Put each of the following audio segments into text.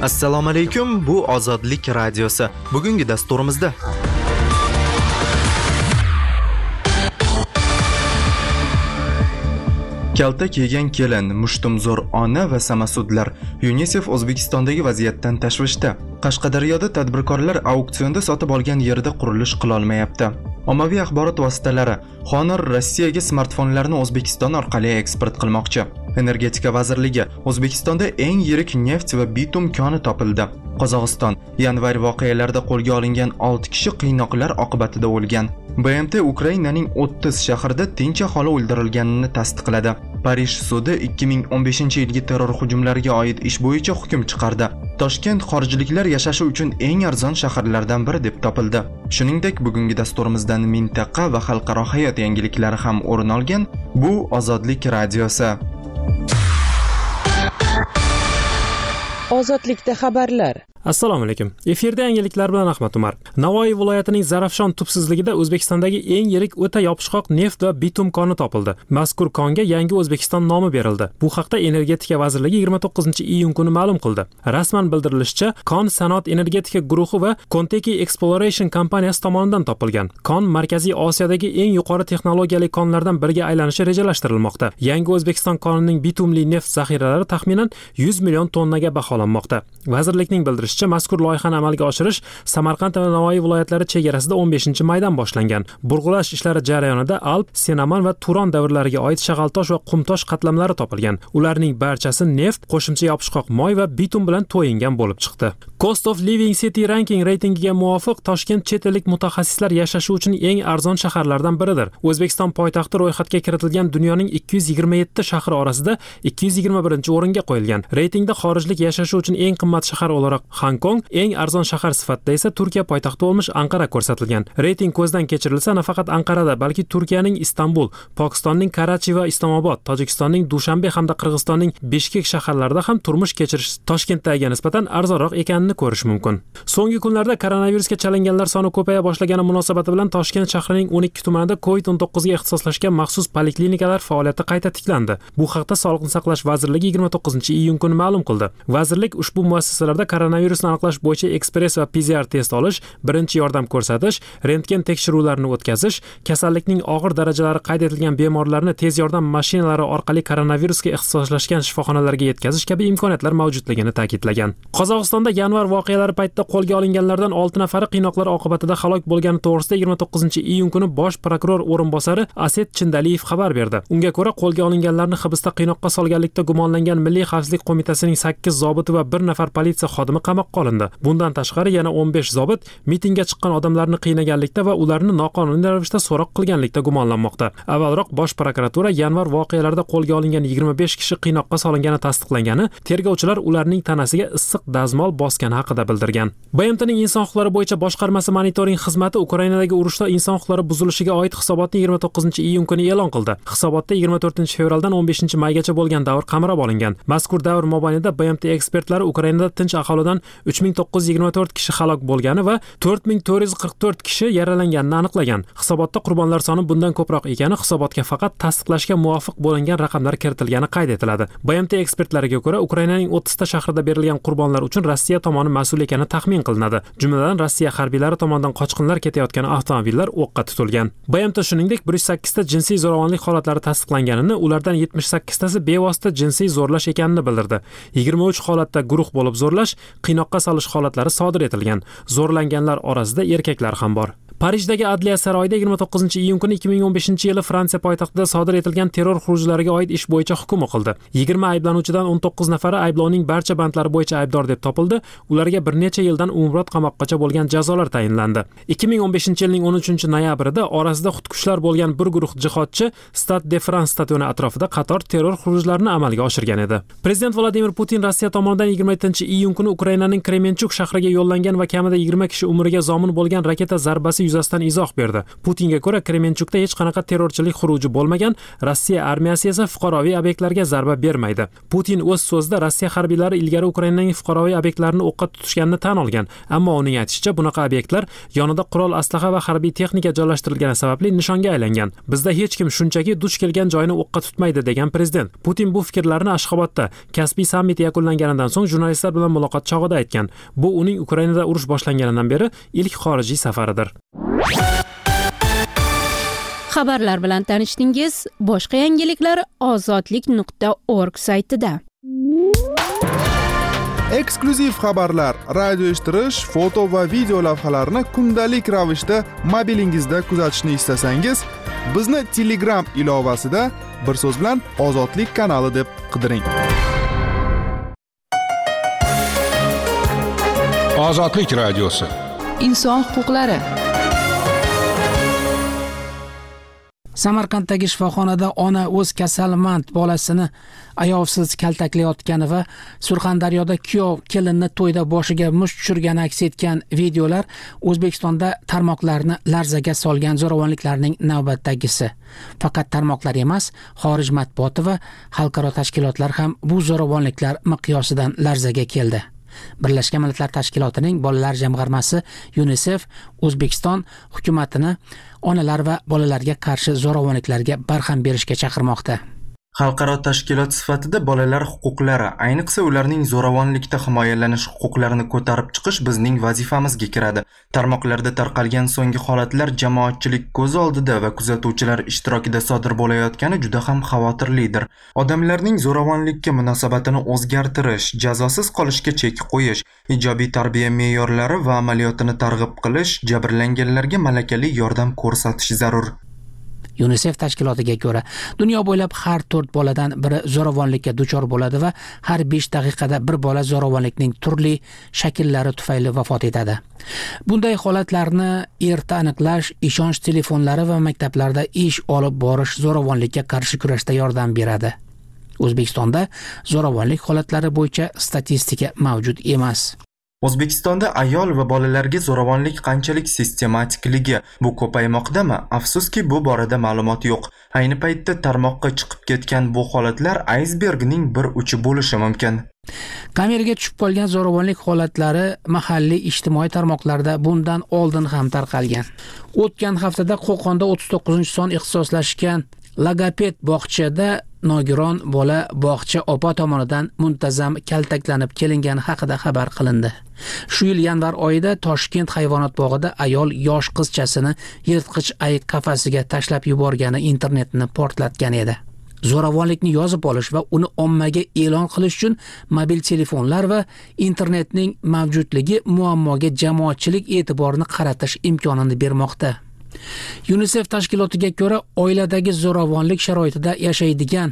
Assalomu alaykum, bu Ozodlik radiosi. Bugungi dasturimizda kalta kiygan kelin, mushtumzo'r ona va samasudlar. UNICEF O'zbekistondagi vaziyatdan tashvishda. Qashqadaryoda tadbirkorlar auksionda sotib olgan yerda qurilish qila olmayapti. Ommaviy axborot vositalari Honor Rossiyaga smartfonlarni O'zbekiston orqali eksport qilmoqchi. Energetika vazirligi O'zbekistonda eng yirik neft va bitum koni topildi. Qozog'iston yanvar voqealarida qo'lga olingan 6 kishi qiynoqlar oqibatida o'lgan. BMT Ukrainaning 30 shahrida tinch aholi o'ldirilganini tasdiqladi. Parij sudi 2015-yilgi terror hujumlariga oid ish bo'yicha hukm chiqardi. Toshkent xorijliklar yashashi uchun eng arzon shaharlardan biri deb topildi. Shuningdek, bugungi dasturimizdan mintaqa va xalqaro hayot yangiliklari ham o'rin olgan. Bu Ozodlik radiosi. Ozodlikda xabarlar. Assalomu alaykum. Efirda yangiliklar bilan Ahmad Umar. Navoiy viloyatining Zarafshon tubsizligida O'zbekistondagi eng yirik o'ta yopishqoq neft va bitum koni topildi. Mazkur konga yangi O'zbekiston nomi berildi. Bu haqda Energetika vazirligi 29-iyun kuni ma'lum qildi. Rasman bildirilishicha, kon sanoat energetika guruhi va Conteki Exploration kompaniyasi tomonidan topilgan. Kon Markaziy Osiyodagi eng yuqori texnologiyali konlardan biriga aylanishi rejalashtirilmoqda. Yangi O'zbekiston konining bitumli neft zaxiralari taxminan 100 million tonnaga baholanmoqda. Vazirlikning bildirishicha, mazkur loyihani amalga oshirish Samarqand va Navoiy viloyatlari chegarasida 15-maydan boshlangan. Burg'ulash ishlari jarayonida Alp, Senaman va Turon davrlariga oid shag'altosh va qumtosh qatlamlari topilgan. Ularning barchasi neft, qo'shimcha yopishqoq moy va bitum bilan to'yingan bo'lib chiqdi. Cost of Living City Ranking reytingiga muvofiq Toshkent chet ellik mutaxassislar yashashi uchun eng arzon shaharlardan biridir. O'zbekiston poytaxti ro'yxatga kiritilgan dunyoning 227 shahri orasida 221-o'ringa qo'yilgan. Reytingda xorijlik yashashi uchun eng qimmat shahar o'laroq Hong-Kong, eng arzon shahar sifatida esa Turkiya poytaxti bo'lmish Anqara ko'rsatilgan. Reyting ko'zdan kechirilsa, nafaqat Anqarada, balki Turkiyaning Istanbul, Pokistonning Karachi va Islomobod, Tojikistonning Dushanbe hamda Qirg'izistonning Bishkek shaharlarida ham turmush kechirish Toshkentdagiga nisbatan arzonroq ekanini ko'rish mumkin. So'nggi kunlarda koronavirusga chalinganlar soni ko'paya boshlagani munosabati bilan Toshkent shahrining 12 tumanida COVID-19 ga ixtisoslashgan maxsus poliklinikalar faoliyati qayta tiklandi. Bu haqda Sog'liqni saqlash vazirligi 29-iyun kuni ma'lum qildi. Vazirlik ushbu muassasalarda koronavirusni aniqlash bo'yicha ekspress va PCR test olish, birinchi yordam ko'rsatish, rentgen tekshiruvlarini o'tkazish, kasallikning og'ir darajalari qayd etilgan bemorlarni tez yordam mashinalari orqali koronavirusga ixtisoslashgan shifoxonalarga yetkazish kabi imkoniyatlar mavjudligini ta'kidlagan. Qozog'istonda yanvar voqealari paytida qo'lga olinganlardan 6 nafari qiynoqlar oqibatida halok bo'lgani to'g'risida 29-iyun kuni bosh prokuror o'rinbosari Aset Chindaliyev xabar berdi. Unga ko'ra, qo'lga olinganlarni hibsda qiynoqqa solganlikda gumonlangan Milliy xavfsizlik qo'mitasining 8 zobiti va 1 nafar politsiya xodimi qamoqqa olindi. Bundan tashqari yana 15 zobit mitingga chiqqan odamlarni qiynaganlikda va ularni noqonuniy ravishda so'roq qilganlikda gumonlanmoqda. Avvalroq bosh prokuratura yanvar voqealarida qo'lga olingan 25 kishi qiynoqqa solingani tasdiqlangani, tergovchilar ularning tanasiga issiq dazmol bosgani haqida bildirgan. BMTning inson huquqlari bo'yicha boshqarmasi monitoring xizmati Ukrainadagi urushda inson huquqlari buzilishiga oid hisobotni 29-iyun kuni e'lon qildi. Hisobotda 24-fevraldan 15-maygacha bo'lgan davr qamrab olingan. Mazkur davr mobaynida BMT ekspertlari Ukrainada tinch aholidan 3924 kishi halok bo'lgani va 4444 kishi yaralanganini aniqlagan. Hisobotda qurbonlar soni bundan ko'proq ekani hisobotga faqat tasdiqlashga muvofiq bo'lingan raqamlar kiritilgani qayd etiladi. BMT ekspertlariga ko'ra, Ukrainaning 30 ta shahrida berilgan qurbonlar uchun Rossiya tomoni mas'ul ekani taxmin qilinadi. Jumladan, Rossiya harbiylari tomonidan qochqinlar ketayotgan avtomobillar o'qqa tutilgan. BMT shuningdek 108 ta jinsiy zo'ravonlik holatlari tasdiqlanganini, ulardan 78 tasi bevosita jinsiy zo'rlash ekanini bildirdi. 23 holatda guruh bo'lib zo'rlash, qiynoqqa solish holatlari sodir etilgan. Zo'rlanganlar orasida erkaklar ham bor. Parijdagi Adliya saroyida 29-iyun kuni 2015-yili Fransiya poytaxtida sodir etilgan terror xurujlariga oid ish bo'yicha hukm o'qildi. 20 ayblanuvchidan 19 nafari ayblovning barcha bandlari bo'yicha aybdor deb topildi. Ularga bir necha yildan umrbod qamoqgacha bo'lgan jazolar tayinlandi. 2015-yilning 13-noyabrida orasida xudkushlar bo'lgan bir guruh jihodchi Stade de France stadioni atrofida qator terror xurujlarini amalga oshirgan edi. Prezident Vladimir Putin Rossiya tomonidan 27-iyun kuni Ukrainaning Kremenchuk shahriga yo'llangan va kamida 20 kishi umriga zomin bo'lgan raketa zarbasi yuzasidan izoh berdi. Putinga ko'ra, Kremenchukda hech qanaqa terrorchilik xuruji bo'lmagan, Rossiya armiyasi esa fuqaroviy obyektlarga zarba bermaydi. Putin o'z so'zida Rossiya harbiylari ilgari Ukrainaning fuqaroviy obyektlarini o'qqa tutishganini tan olgan, ammo uning aytishicha, bunaqa obyektlar yonida qurol, aslaha va harbiy texnika joylashtirilgani sababli nishonga aylangan. Bizda hech kim shunchaki duch kelgan joyni o'qqa tutmaydi, degan prezident. Putin bu fikrlarni Ashxobodda Kaspiy sammiti yakunlanganidan so'ng jurnalistlar bilan muloqot chog'ida aytgan. Bu uning Ukrainada urush boshlanganidan beri ilk xorijiy safaridir. Xabarlar bilan tanishdingiz. Boshqa yangiliklar ozodlik.org saytida. Eksklyuziv xabarlar, radio eshittirish, foto va video lavhalarni kundalik ravishda mobilingizda kuzatishni istasangiz, bizni Telegram ilovasida bir so'z bilan Ozodlik kanali deb qidiring. Ozodlik radiosi. Inson huquqlari. Samarqanddagi shifoxonada ona o'z kasalmand bolasini ayovsiz kaltaklayotgani va Surxondaryoda kuyov kelinni to'yda boshiga musht tushirgani aks etgan videolar O'zbekistonda tarmoqlarni larzaga solgan zo'ravonliklarning navbatdagisi. Faqat tarmoqlar emas, xorij matbuoti va xalqaro tashkilotlar ham bu zo'ravonliklar miqyosidan larzaga keldi. Birlashgan Millatlar Tashkilotining bolalar jamg'armasi UNICEF O'zbekiston hukumatini onalar va bolalarga qarshi zo'ravonliklarga barham berishga chaqirmoqda. Xalqaro tashkilot sifatida bolalar huquqlari, ayniqsa ularning zo'ravonlikda himoyalanish huquqlarini ko'tarib chiqish bizning vazifamizga kiradi. Tarmoqlarda tarqalgan so'nggi holatlar jamoatchilik ko'z oldida va kuzatuvchilar ishtirokida sodir bo'layotgani juda ham xavotirlidir. Odamlarning zo'ravonlikka munosabatini o'zgartirish, jazosiz qolishga chek qo'yish, ijobiy tarbiya me'yorlari va amaliyotini targ'ib qilish, jabrlanganlarga malakali yordam ko'rsatish zarur. UNICEF tashkilotiga ko'ra, dunyo bo'ylab har 4 boladan biri zo'ravonlikka duchor bo'ladi va har 5 daqiqada bir bola zo'ravonlikning turli shakllari tufayli vafot etadi. Bunday holatlarni erta aniqlash, ishonch telefonlari va maktablarda ish olib borish zo'ravonlikka qarshi kurashda yordam beradi. O'zbekistonda zo'ravonlik holatlari bo'yicha statistika mavjud emas. O'zbekistonda ayol va bolalarga zo'ravonlik qanchalik sistematikligi bu ko'paymoqdami? Afsuski, bu borada ma'lumot yo'q. Ayni paytda tarmoqqa chiqib ketgan bu holatlar aysbergning bir uchi bo'lishi mumkin. Kameraga tushib qolgan zo'ravonlik holatlari mahalliy ijtimoiy tarmoqlarda bundan oldin ham tarqalgan. O'tgan haftada Qo'qonda 39-son ixtisoslashgan logoped bog'chada nogiron bola bog'cha opa tomonidan muntazam kaltaklanib kelingani haqida xabar qilindi. Shu yil yanvar oyida Toshkent hayvonot bog'ida ayol yosh qizchasini yirtqich ayiq qafasiga tashlab yuborgani internetni portlatgan edi. Zo'ravonlikni yozib olish va uni ommaga e'lon qilish uchun mobil telefonlar va internetning mavjudligi muammoga jamoatchilik e'tiborini qaratish imkonini bermoqda. UNICEF tashkilotiga ko'ra, oiladagi zo'ravonlik sharoitida yashaydigan,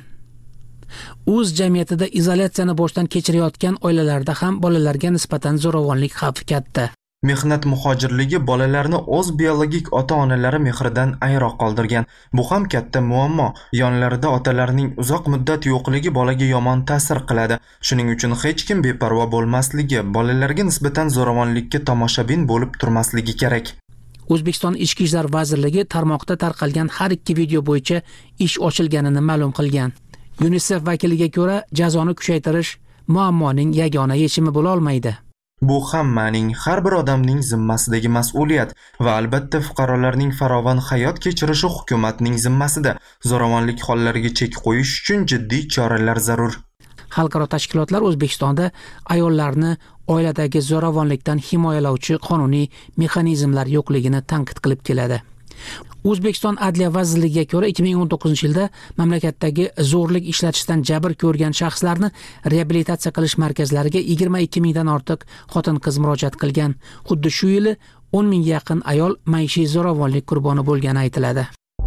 o'z jamiyatida izolyatsiyani boshdan kechirayotgan oilalarda ham bolalarga nisbatan zo'ravonlik xavfi katta. Mehnat muhojirligi bolalarni o'z biologik ota-onalari mehridan ayro qoldirgan. Bu ham katta muammo. Yonlarida otalarining uzoq muddat yo'qligi bolaga yomon ta'sir qiladi. Shuning uchun hech kim beparvo bo'lmasligi, bolalarga nisbatan zo'ravonlikka tomoshabin bo'lib turmasligi kerak. O'zbekiston Ichki ishlar vazirligi tarmoqda tarqalgan har 2 video bo'yicha ish ochilganini ma'lum qilgan. UNICEF vakiliga ko'ra, jazoni kuchaytirish muammoning yagona yechimi bo'la olmaydi. Bu hammaning, har bir odamning zimmasidagi mas'uliyat va albatta fuqarolarning farovon hayot kechirishi hukumatning zimmasida. Zo'ravonlik hollariga chek qo'yish uchun jiddiy choralar zarur. Xalqaro tashkilotlar O'zbekistonda ayollarni oiladagi zo'ravonlikdan himoyalovchi qonuniy mexanizmlar yo'qligini tanqid qilib keladi. O'zbekiston Adliya vazirligiga ko'ra 2019-yilda mamlakatdagi zo'rlik ishlatishdan jabr ko'rgan shaxslarni reabilitatsiya qilish markazlariga 22 mingdan ortiq xotin-qiz murojaat qilgan. Xuddi shu yili 10 mingga yaqin ayol maishiy zo'ravonlik qurboni bo'lgani aytiladi.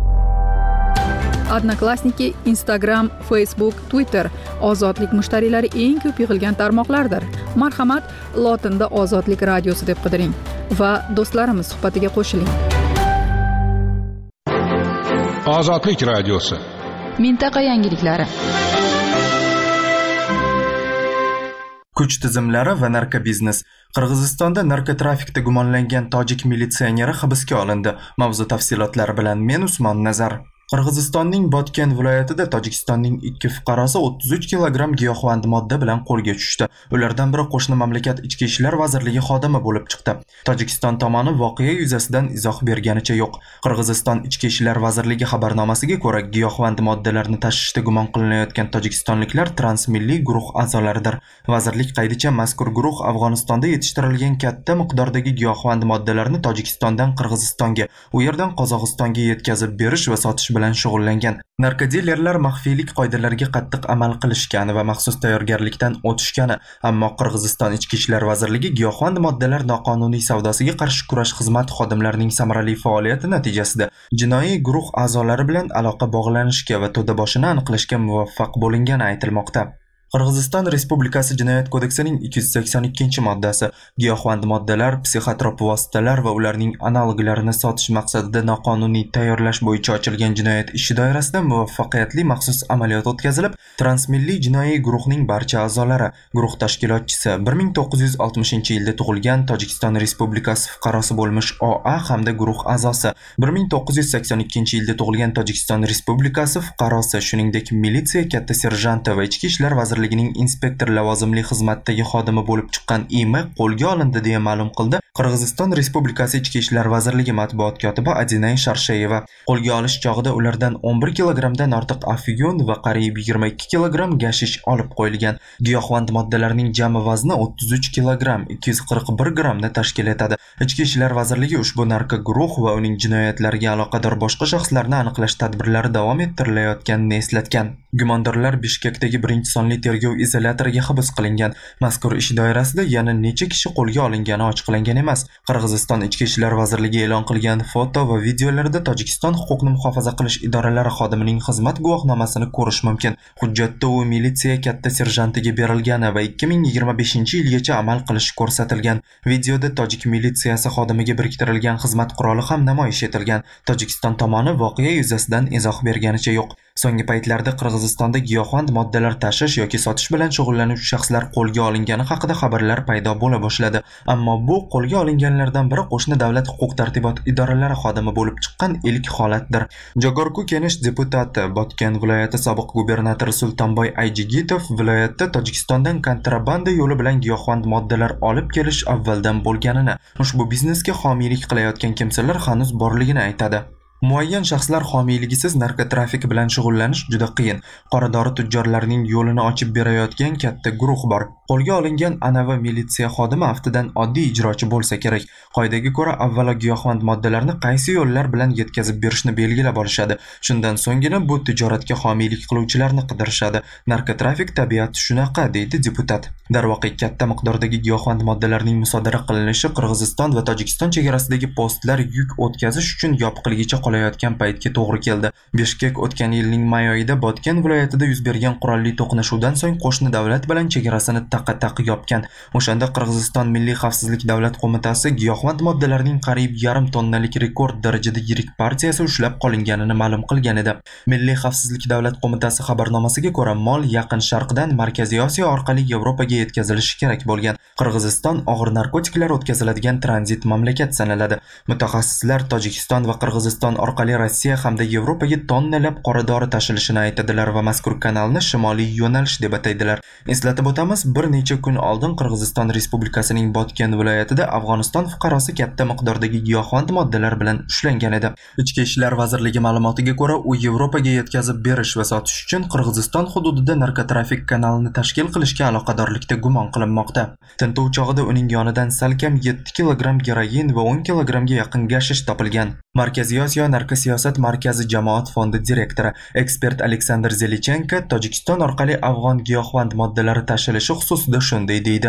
Odnoklassniki, Instagram, Facebook, Twitter ozodlik mushtariylari eng ko'p yig'ilgan tarmoqlardir. Marhamat, lotinda Ozodlik radiosi deb qidiring va do'stlarimiz suhbatiga qo'shiling. Ozodlik radiosi. Mintaqa yangiliklari. Kuch tizimlari va narkobiznes. Qirg'izistonda narkotrafikda gumonlangan tojik militsioneri hibsga olindi. Mavzu tafsilotlari bilan men Usmon Nazar. Qirg'izistonning Botken viloyatida Tojikistonning 2 fuqarosi 33 kilogramm giyohvand modda bilan qo'lga tushdi. Ulardan biri qo'shni mamlakat ichki ishlar vazirligi xodimi bo'lib chiqdi. Tojikiston tomoni voqea yuzasidan izoh berganicha yo'q. Qirg'iziston ichki ishlar vazirligi xabarnomasiga ko'ra, giyohvand moddalarni tashishda gumon qilinayotgan tojikistonliklar transmilliy guruh a'zolaridir. Vazirlik qaydicha mazkur guruh Afg'onistonda yetishtirilgan katta miqdordagi giyohvand moddalarni Tojikistondan Qirg'izistonga, u yerdan Qozog'istonga yetkazib berish va sotish bilan shug'ullangan. Narkodilerlar maxfiylik qoidalariga qattiq amal qilishgani va maxsus tayyorgarlikdan o'tishgani, ammo Qirg'iziston ichki ishlar vazirligi giyohvand moddalar noqonuniy savdosiga qarshi kurash xizmati xodimlarining samarali faoliyati natijasida jinoiy guruh a'zolari bilan aloqa bog'lanishga va to'daboshini aniqlashga muvaffaq bo'lingani aytilmoqda. Qirg'iziston Respublikasi Jinoyat kodeksining 282-moddasi giyohvand moddalar, psixotrop vositalar va ularning analoglarini sotish maqsadida noqonuniy tayyorlash bo'yicha ochilgan jinoyat ishi doirasida muvaffaqiyatli maxsus amaliyot o'tkazilib, transmilliy jinoiy guruhning barcha a'zolari, guruh tashkilotchisi 1960-yilda tug'ilgan Tojikiston Respublikasi fuqarosi bo'lmish OA hamda guruh a'zosi 1982-yilda tug'ilgan Tojikiston Respublikasi fuqarosi, shuningdek militsiya katta serjanti va ichki ishlar vazirligining inspektor lavozimli xizmatdagi xodimi bo'lib chiqqan IM qo'lga olindi deya ma'lum qildi Qirg'iziston Respublikasi Ichki ishlar vazirligi matbuot kotibi Adinay Sharshayeva. Qo'lga olish chog'ida ulardan 11 kilogramdan ortiq afyun va qariyb 22 kilogramm gashish olib qo'yilgan. Giyohvand moddalarning jami vazni 33 kilogramm 241 grammni tashkil etadi. Ichki ishlar vazirligi ushbu narko guruh va uning jinoyatlariga aloqador boshqa shaxslarni aniqlash tadbirlari davom ettirilayotganini eslatgan. Gumondorlar Bishkekdagi birinchi sonli tergov izolyatoriga hibs qilingan. Mazkur ish doirasida yana necha kishi qo'lga olingani ochiqlangan emas. Qirg'iziston Ichki ishlar vazirligi e'lon qilgan foto va videolarda Tojikiston huquqni muhofaza qilish idoralari xodimining xizmat guvohnomasini ko'rish mumkin. Hujjatda u militsiya katta serjantiga berilgani va 2025-yilgacha amal qilishi ko'rsatilgan. Videoda tojik militsiyasi xodimiga biriktirilgan xizmat quroli ham namoyish etilgan. Tojikiston tomoni voqea yuzasidan izoh berganicha yo'q. So'nggi paytlarda Qirg'izistonda giyohvand moddalar tashish yoki sotish bilan shug'ullanuvchi shaxslar qo'lga olingani haqida xabarlar paydo bo'la boshladi. Ammo bu qo'lga olinganlardan biri qo'shni davlat huquq-tartibot idoralari xodimi bo'lib chiqqan ilk holatdir. Jogorku Kenish deputati, Botken viloyati sobiq gubernatori Sultonboy Ayjigitov viloyatda Tojikistondan kontrabanda yo'li bilan giyohvand moddalar olib kelish avvaldan bo'lganini, ushbu biznesga homiylik qilayotgan kimsalar hanuz borligini aytadi. Muayyan shaxslar homiyligisiz narkotrafik bilan shug'ullanish juda qiyin. Qora dori tujjorlarining yo'lini ochib berayotgan katta guruh bor. Qo'lga olingan anavi militsiya xodimi aftidan oddiy ijrochi bo'lsa kerak. Qoidaga ko'ra avvalo giyohvand moddalarni qaysi yo'llar bilan yetkazib berishni belgilab olishadi. Shundan so'nggina bu tijoratga homiylik qiluvchilarni qidirishadi. Narkotrafik tabiati shunaqa, deydi deputat. Darvoqe katta miqdordagi giyohvand moddalarning musodara qilinishi Qirg'iziston va Tojikiston chegarasidagi postlar yuk o'tkazish uchun yopiqligicha qolayotgan paytga to'g'ri keldi. Bishkek o'tgan yilning may oyida Botken viloyatida yuz bergan qurolli to'qnashuvdan so'ng qo'shni davlat bilan chegarasini taqqa-taq yopgan. O'shanda Qirg'iziston Milliy xavfsizlik davlat qo'mitasi giyohvand moddalarning qariyb yarim tonnalik rekord darajada yirik partiyasi ushlab qolinganini ma'lum qilgan edi. Milliy xavfsizlik davlat qo'mitasi xabarnomasiga ko'ra, mol Yaqin Sharqdan Markaziy Osiyo orqali Yevropaga yetkazilishi kerak bo'lgan. Qirg'iziston og'ir narkotiklar o'tkaziladigan tranzit mamlakat sanaladi. Mutaxassislar Tojikiston va Qirg'iziston orqali Rossiya hamda Yevropaga tonnalab qora dori tashilishini aytadilar va mazkur kanalni shimoliy yo'nalish deb ataydilar. Eslatib o'tamiz, bir necha kun oldin Qirg'iziston Respublikasining Botken viloyatida Afg'oniston fuqarosi katta miqdordagi giyohvand moddalar bilan ushlangan edi. Ichki ishlar vazirligi ma'lumotiga ko'ra, u Yevropaga yetkazib berish va sotish uchun Qirg'iziston hududida narkotrafik kanalini tashkil qilishga aloqadorlikda gumon qilinmoqda. Tintuv chog'ida uning yonidan salkam 7 kilogramm geroin va 10 kilogrammga yaqin gashish topilgan. Markaziy Osiyo narkosiyosat markazi jamoat fondi direktori, ekspert Aleksandr Zelichenko Tojikiston orqali afg'on giyohvand moddalari tashilishi xususida shunday deydi.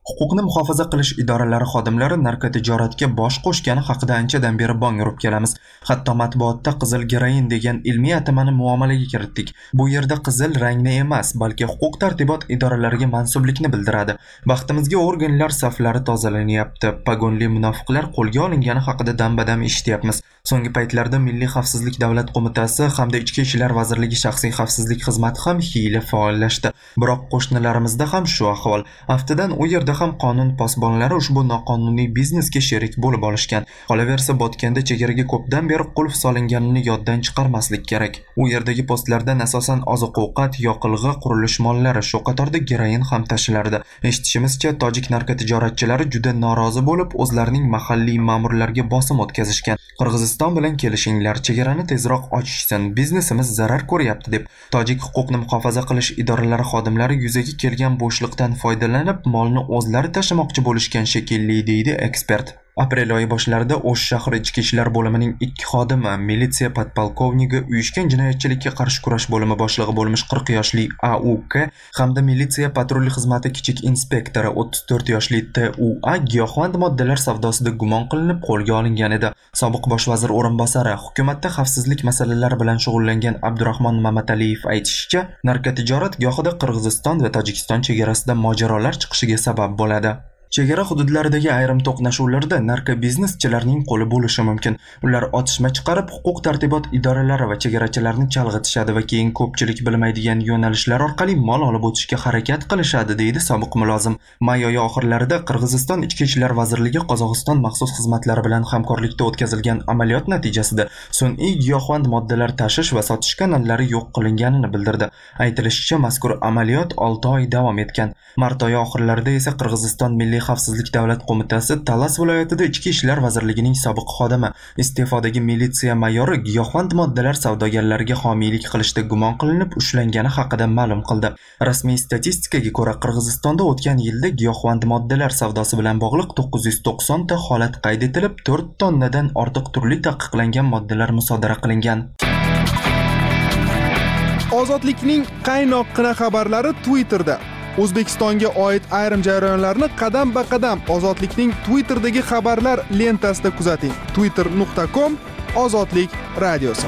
Huquqni muhofaza qilish idoralari xodimlari narkotijoratga bosh qo'shgani haqida anchadan beri bong urib kelamiz. Hatto matbuotda qizil geroin degan ilmiy atamani muomalaga kiritdik. Bu yerda qizil rangni emas, balki huquq tartibot idoralariga mansublikni bildiradi. Baxtimizga organlar saflari tozalanyapti. Pagonli munofiqlar qo'lga olingani haqida dam-badam eshityapmiz. So'nggi paytlarda Milliy xavfsizlik davlat qo'mitasi hamda Ichki ishlar vazirligi shaxsiy xavfsizlik xizmati ham xiyla faollashdi. Biroq qo'shnilarimizda ham shu ahvol. Haftadan u yerda ham qonun posbonlari ushbu noqonuniy biznesga sherik bo'lib olishgan. Qolaversa, Botganda chegaraga ko'pdan beri qulf solinganini yoddan chiqarmaslik kerak. U yerdagi postlardan asosan oziq-ovqat, yoqilg'i, qurilish mollari, shu qatorda geroin ham tashilardi. Eshitishimizcha, tojik narkotijoratchilari juda norozi bo'lib, o'zlarining mahalliy ma'murlarga bosim o'tkazishgan. Qirg'iziston bilan kelishinglar, chegarani tezroq ochishsin, biznesimiz zarar ko'ryapti deb tojik huquqni muhofaza qilish idoralari xodimlari yuzaga kelgan bo'shliqdan foydalanib, molni o'zlari tashamoqchi bo'lishgan shekilli, deydi ekspert. Aprel oyi boshlarida O'sh shahri ichki ishlar bo'limining 2 xodimi, militsiya podpolkovnigi, uyushgan jinoyatchilikka qarshi kurash bo'limi boshlig'i bo'lmish 40 yoshli AUK hamda militsiya patrul xizmati kichik inspektori 34 yoshli TUA giyohvand moddalar savdosida gumon qilinib qo'lga olingan edi. Sobiq bosh vazir o'rinbosari, hukumatda xavfsizlik masalalari bilan shug'ullangan Abdurahmon Mamataliyev aytishicha, narkotijorat gohida Qirg'iziston va Tojikiston chegarasida mojarolar chiqishiga sabab bo'ladi. Chegara hududlaridagi ayrim to'qnashuvlarda narkobizneschilarning qo'li bo'lishi mumkin. Ular otishma chiqarib, huquq tartibot idoralari va chegarachilarni chalg'itishadi va keyin ko'pchilik bilmaydigan yo'nalishlar orqali mol olib o'tishga harakat qilishadi, deydi sobiq mulozim. May oyi oxirlarida Qirg'iziston Ichki ishlar vazirligi Qozog'iston maxsus xizmatlari bilan hamkorlikda o'tkazilgan amaliyot natijasida sun'iy giyohvand moddalar tashish va sotish kanallari yo'q qilinganini bildirdi. Aytilishicha, mazkur amaliyot 6 oy davom etgan. Mart oyi oxirlarida esa Qirg'iziston Milliy xavfsizlik davlat qo'mitasi Talas viloyatida Ichki ishlar vazirligining sobiq xodimi, iste'fodagi militsiya mayori giyohvand moddalar savdogarlariga homiylik qilishda gumon qilinib ushlangani haqida ma'lum qildi. Rasmiy statistikaga ko'ra, Qirg'izistonda o'tgan yilda giyohvand moddalar savdosi bilan bog'liq 990 ta holat qayd etilib, 4 tonnadan ortiq turli taqiqlangan moddalar musodara qilingan. Ozodlikning qaynoqqina xabarlari Twitterda. O'zbekistonga oid ayrim jarayonlarni qadam-ba-qadam Ozodlikning Twitterdagi xabarlar lentasida kuzating. twitter.com Ozodlik radiosi.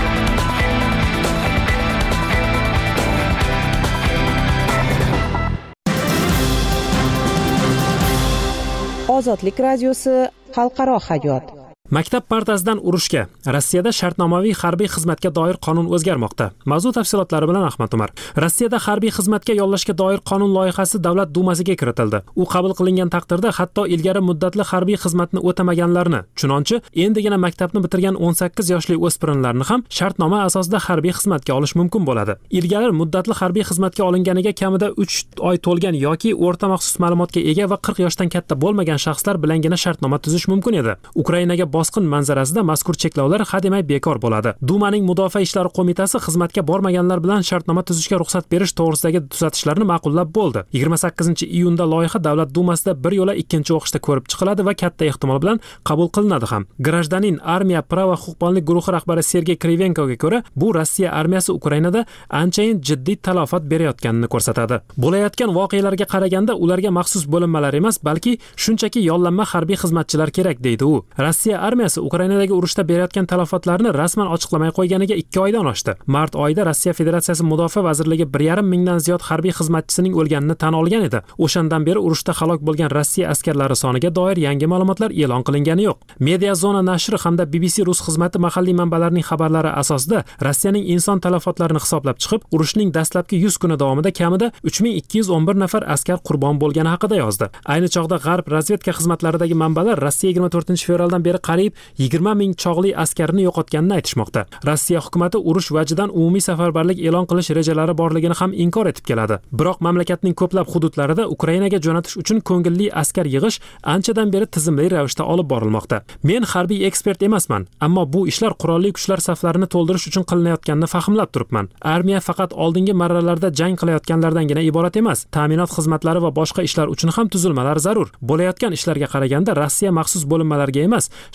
Ozodlik radiosi xalqaro hayot. Maktab partasidan urushga. Rossiyada shartnomaviy harbiy xizmatga doir qonun o'zgarmoqda. Mavzu tafsilotlari bilan Ahmad Umar. Rossiyada harbiy xizmatga yollashga doir qonun loyihasi davlat dumasiga kiritildi. U qabul qilingan taqdirda hatto ilgari muddatli harbiy xizmatni o'tamaganlarni, chunonchi endigina maktabni bitirgan 18 yoshli o'spirinlarni ham shartnoma asosida harbiy xizmatga olish mumkin bo'ladi. Ilgari muddatli harbiy xizmatga olinganiga kamida 3 oy to'lgan yoki o'rta maxsus ma'lumotga ega va 40 yoshdan katta bo'lmagan shaxslar bilangina shartnoma tuzish mumkin edi. Ukrainaga bosqin manzarasida mazkur cheklovlar hademay bekor bo'ladi. Dumaning Mudofaa ishlari qo'mitasi xizmatga bormaganlar bilan shartnoma tuzishga ruxsat berish to'g'risidagi tuzatishlarni ma'qullab bo'ldi. 28-iyunda loyiha davlat dumasida bir yo'la ikkinchi o'qishda ko'rib chiqiladi va katta ehtimol bilan qabul qilinadi ham. Grajdanin armiya prava huquqbonlik guruhi rahbari Sergey Krivenkoga ko'ra, bu Rossiya armiyasi Ukrainada anchayin jiddiy talafot berayotganini ko'rsatadi. Bo'layotgan voqealarga qaraganda ularga maxsus bo'linmalar emas, balki shunchaki yollanma harbiy xizmatchilar kerak, deydi u. Rossiya armiyasi Ukrainadagi urushda berayotgan talafotlarni rasman ochiqlamay qo'yganiga 2 oydan oshdi. Mart oyida Rossiya Federatsiyasi Mudofaa vazirligi 1,5 mingdan ziyod harbiy xizmatchisining o'lganini tan olgan edi. O'shandan beri urushda halok bo'lgan Rossiya askarlari soniga doir yangi ma'lumotlar e'lon qilingani yo'q. Media Zona nashri hamda BBC rus xizmati mahalliy manbalarining xabarlari asosida Rossiyaning inson talafotlarini hisoblab chiqib, urushning dastlabki 100 kuni davomida kamida 3211 nafar askar qurbon bo'lgani haqida yozdi. Ayni chog'da G'arb razvedka xizmatlaridagi manbalar Rossiya 24-fevraldan beri qariyb 20 ming chog'li askarini yo'qotganini aytishmoqda. Rossiya hukumatı urush vajidan umumiy safarbarlik e'lon qilish rejalari borligini ham inkor etib keladi. Biroq mamlakatning ko'plab hududlarida Ukrainaga jo'natish uchun ko'ngilli askar yig'ish anchadan beri tizimli ravishda olib borilmoqda. Men harbiy ekspert emasman, ammo bu ishlar qurolli kuchlar saflarini to'ldirish uchun qilinayotganini fahmlab turibman. Armiya faqat oldingi marralarda jang qilayotganlardangina iborat emas. Ta'minot xizmatlari va boshqa ishlar uchun ham tuzilmalar zarur. Bo'layotgan ishlarga qaraganda Rossiya maxsus bo'linmalariga emas,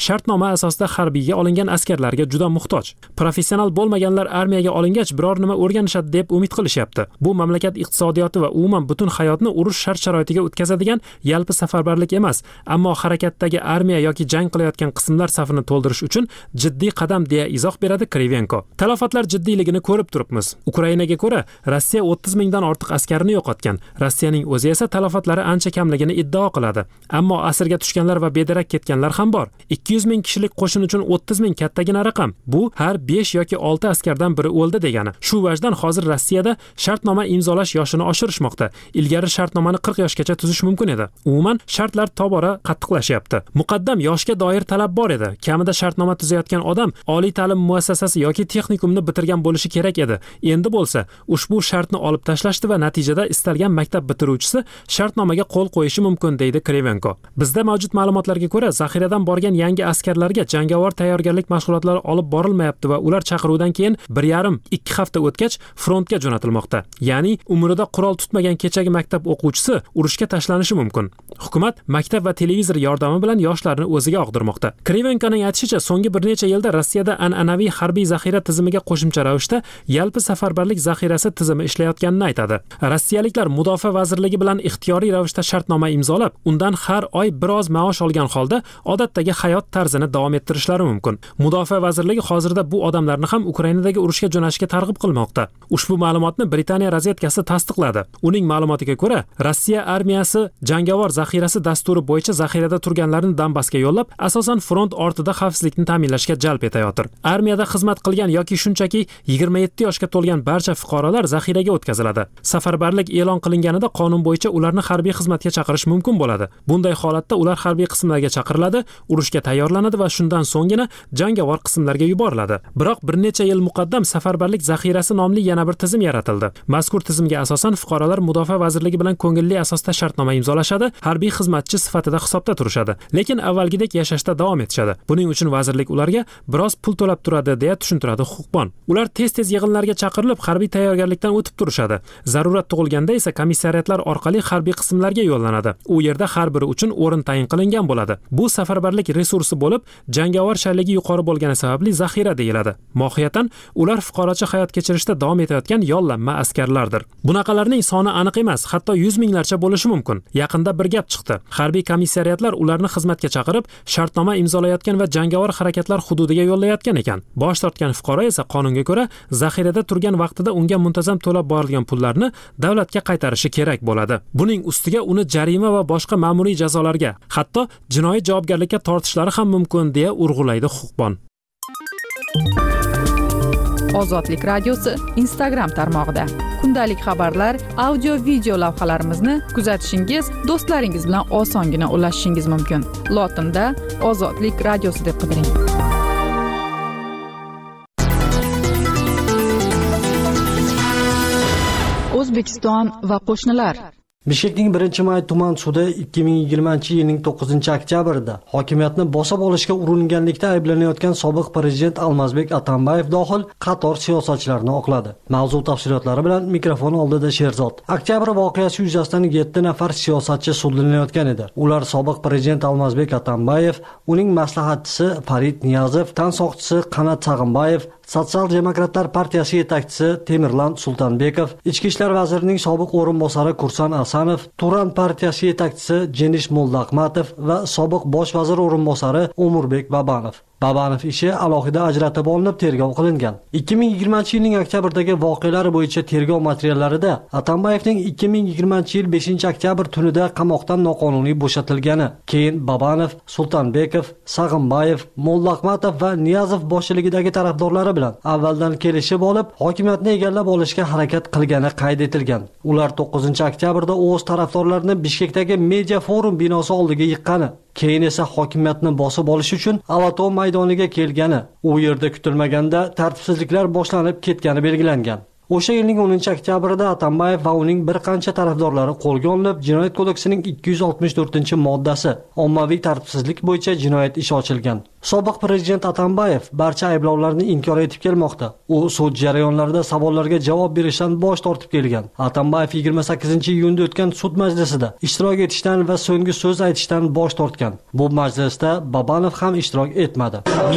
shartnoma asosida harbiyga olingan askarlarga juda muhtoj. Professional bo'lmaganlar armiyaga olingach biror nima o'rganishadi deb umid qilishyapti. Bu mamlakat iqtisodiyoti va umuman butun hayotni urush shart-sharoitiga o'tkazadigan yalpi safarbarlik emas, ammo harakatdagi armiya yoki jang qilayotgan qismlar safini to'ldirish uchun jiddiy qadam deya izoh beradi Krivenko. Talafotlar jiddiyligini ko'rib turibmiz. Ukrainaga ko'ra Rossiya 30 mingdan ortiq askarni yo'qotgan. Rossiyaning o'zi esa talafotlari ancha kamligini iddao qiladi. Ammo asirga tushganlar va bedarak ketganlar ham bor. 200 ming kishilik qo'shin uchun 30 ming kattagina raqam. Bu har 5 yoki 6 askardan biri o'ldi degani. Shu vajdan hozir Rossiyada shartnoma imzolash yoshini oshirishmoqda. Ilgari shartnomani 40 yoshgacha tuzish mumkin edi. Umuman shartlar tobora qattiqlashyapti. Muqaddam yoshga doir talab bor edi. Kamida shartnoma tuzayotgan odam oliy ta'lim muassasasi yoki texnikumni bitirgan bo'lishi kerak edi. Endi bo'lsa, ushbu shartni olib tashlashdi va natijada istalgan maktab bitiruvchisi shartnomaga qo'l qo'yishi mumkin deydi Krivenko. Bizda mavjud ma'lumotlarga ko'ra, zaxiradan borgan yangi askarlarga jangovar tayyorgarlik mashg'ulotlari olib borilmayapti va ular chaqiruvdan keyin 1,5-2 hafta o'tgach frontga jo'natilmoqda. Ya'ni umrida qurol tutmagan kechagi maktab o'quvchisi urushga tashlanishi mumkin. Hukumat maktab va televizor yordami bilan yoshlarni o'ziga og'dirmoqda. Krivenkoning aytishicha, so'nggi bir necha yilda Rossiyada an'anaviy harbiy zaxira tizimiga qo'shimcha ravishda yalpi safarbarlik zaxirasi tizimi ishlayotganini aytadi. Rossiyaliklar mudofaa vazirligi bilan ixtiyoriy ravishda shartnoma imzolab, undan har oy biroz maosh olgan holda odatdagi hayot tarzini davom ettirishlari mumkin. Mudofaa vazirligi hozirda bu odamlarni ham Ukrainadagi urushga jo'nashga targ'ib qilmoqda. Ushbu ma'lumotni Britaniya razvedkasi tasdiqladi. Uning ma'lumotiga ko'ra, Rossiya armiyasi jangovar zaxirasi dasturi bo'yicha zaxirada turganlarni Donbassga yo'llab, asosan front ortida xavfsizlikni ta'minlashga jalb etayotir. Armiyada xizmat qilgan yoki shunchaki 27 yoshga to'lgan barcha fuqarolar zaxiraga o'tkaziladi. Safarbarlik e'lon qilinganida qonun bo'yicha ularni harbiy xizmatga chaqirish mumkin bo'ladi. Bunday holatda ular harbiy qismlarga chaqiriladi, urushga tayyorlanadi va shundan so'nggina jangovar qismlarga yuboriladi. Biroq bir necha yil muqaddam safarbarlik zaxirasi nomli yana bir tizim yaratildi. Mazkur tizimga asosan fuqarolar mudofaa vazirligi bilan ko'ngilli asosda shartnoma imzolashadi, harbiy xizmatchi sifatida hisobda turishadi, lekin avvalgidek yashashda davom etishadi. Buning uchun vazirlik ularga biroz pul to'lab turadi deya tushuntiradi huquqbon. Ular tez-tez yig'inlarga chaqirilib, harbiy tayyorgarlikdan o'tib turishadi. Zarurat tug'ilganda esa komissariyatlar orqali harbiy qismlarga yo'llanadi. U yerda har biri uchun o'rin tayin qilingan bo'ladi. Bu safarbarlik resursi bo'lib, jangovar shayligi yuqori bo'lgani sababli zaxira deyiladi. Mohiyatan ular fuqarocha hayot kechirishda davom etayotgan yollanma askarlardir. Bunaqalarning soni aniq emas, hatto 100 minglarcha bo'lishi mumkin. Yaqinda bir gap chiqdi. Harbiy komissariyatlar ularni xizmatga chaqirib, shartnoma imzolayotgan va jangovar harakatlar hududiga yo'llayotgan ekan. Bosh tortgan fuqaro esa qonunga ko'ra zaxirada turgan vaqtida unga muntazam to'lab borilgan pullarni davlatga qaytarishi kerak bo'ladi. Buning ustiga uni jarima va boshqa ma'muriy jazolarga, hatto jinoiy javobgarlikka tortishlari ham mumkin deya urg'ulaydi huquqbon. Ozodlik radiosi Instagram tarmog'ida. Kundalik xabarlar, audio, video lavhalarimizni kuzatishingiz, do'stlaringiz bilan osongina ulashishingiz mumkin. Lotinda Ozodlik radiosi deb qidiring. O'zbekiston va qo'shnilar. Bishkekning 1-may tuman sudi 2020-yilning 9-oktyabrida hokimiyatni bosib olishga uringanlikda ayblanayotgan sobiq prezident Almazbek Atambayev dohil qator siyosatchilarni oqladi. Mavzu tafsilotlari bilan mikrofon oldida Sherzod. Oktyabr voqeasi yuzasidan 7 nafar siyosatchi sudlanayotgan edi. Ular sobiq prezident Almazbek Atambayev, uning maslahatchisi Farid Niyazov, tansoqchisi Qanat Sag'imbayev, Sotsial-demokratlar partiyasi yetakchisi Temirlan Sultanbekov, Ichki ishlar vazirining sobiq o'rinbosari Kursan Asanov, Turan partiyasi yetakchisi Jenish Mollahmatov va sobiq bosh vazir o'rinbosari Umurbek Babanov. Babanov ishi alohida ajratib olinib tergov qilingan. 2020-yilning oktyabrdagi voqealar bo'yicha tergov materiallarida Atambayevning 2020-yil 5-oktyabr tunida qamoqdan noqonuniy bo'shatilgani, keyin Babanov, Sultanbekov, Sag'imbayev, Mollahmatov va Niyazov boshchiligidagi tarafdorlari bilan avvaldan kelishib olib, hokimiyatni egallab olishga harakat qilgani qayd etilgan. Ular 9-oktyabrda o'z tarafdorlarini Bishkekdagi media forum binosi oldiga yiqqani, keyin esa hokimiyatni bosib olish uchun Avato maydoniga kelgani, u yerda kutilmaganda tartibsizliklar boshlanib ketgani belgilangan. O'sha yilning 10-oktyabrida Atambayev va uning bir qancha tarafdorlari qo'lga olinib, Jinoyat kodeksining 264-moddasi ommaviy tartibsizlik bo'yicha jinoyat ishi ochilgan. Sobiq prezident Atambayev barcha ayblovlarni inkor etib kelmoqda. U sud jarayonlarida savollarga javob berishdan bosh tortib kelgan. Atambayev 28-iyunda o'tgan sud majlisida ishtirok etishdan va so'nggi so'z aytishdan bosh tortgan. Bu majlisda Babanov ham ishtirok etmadi.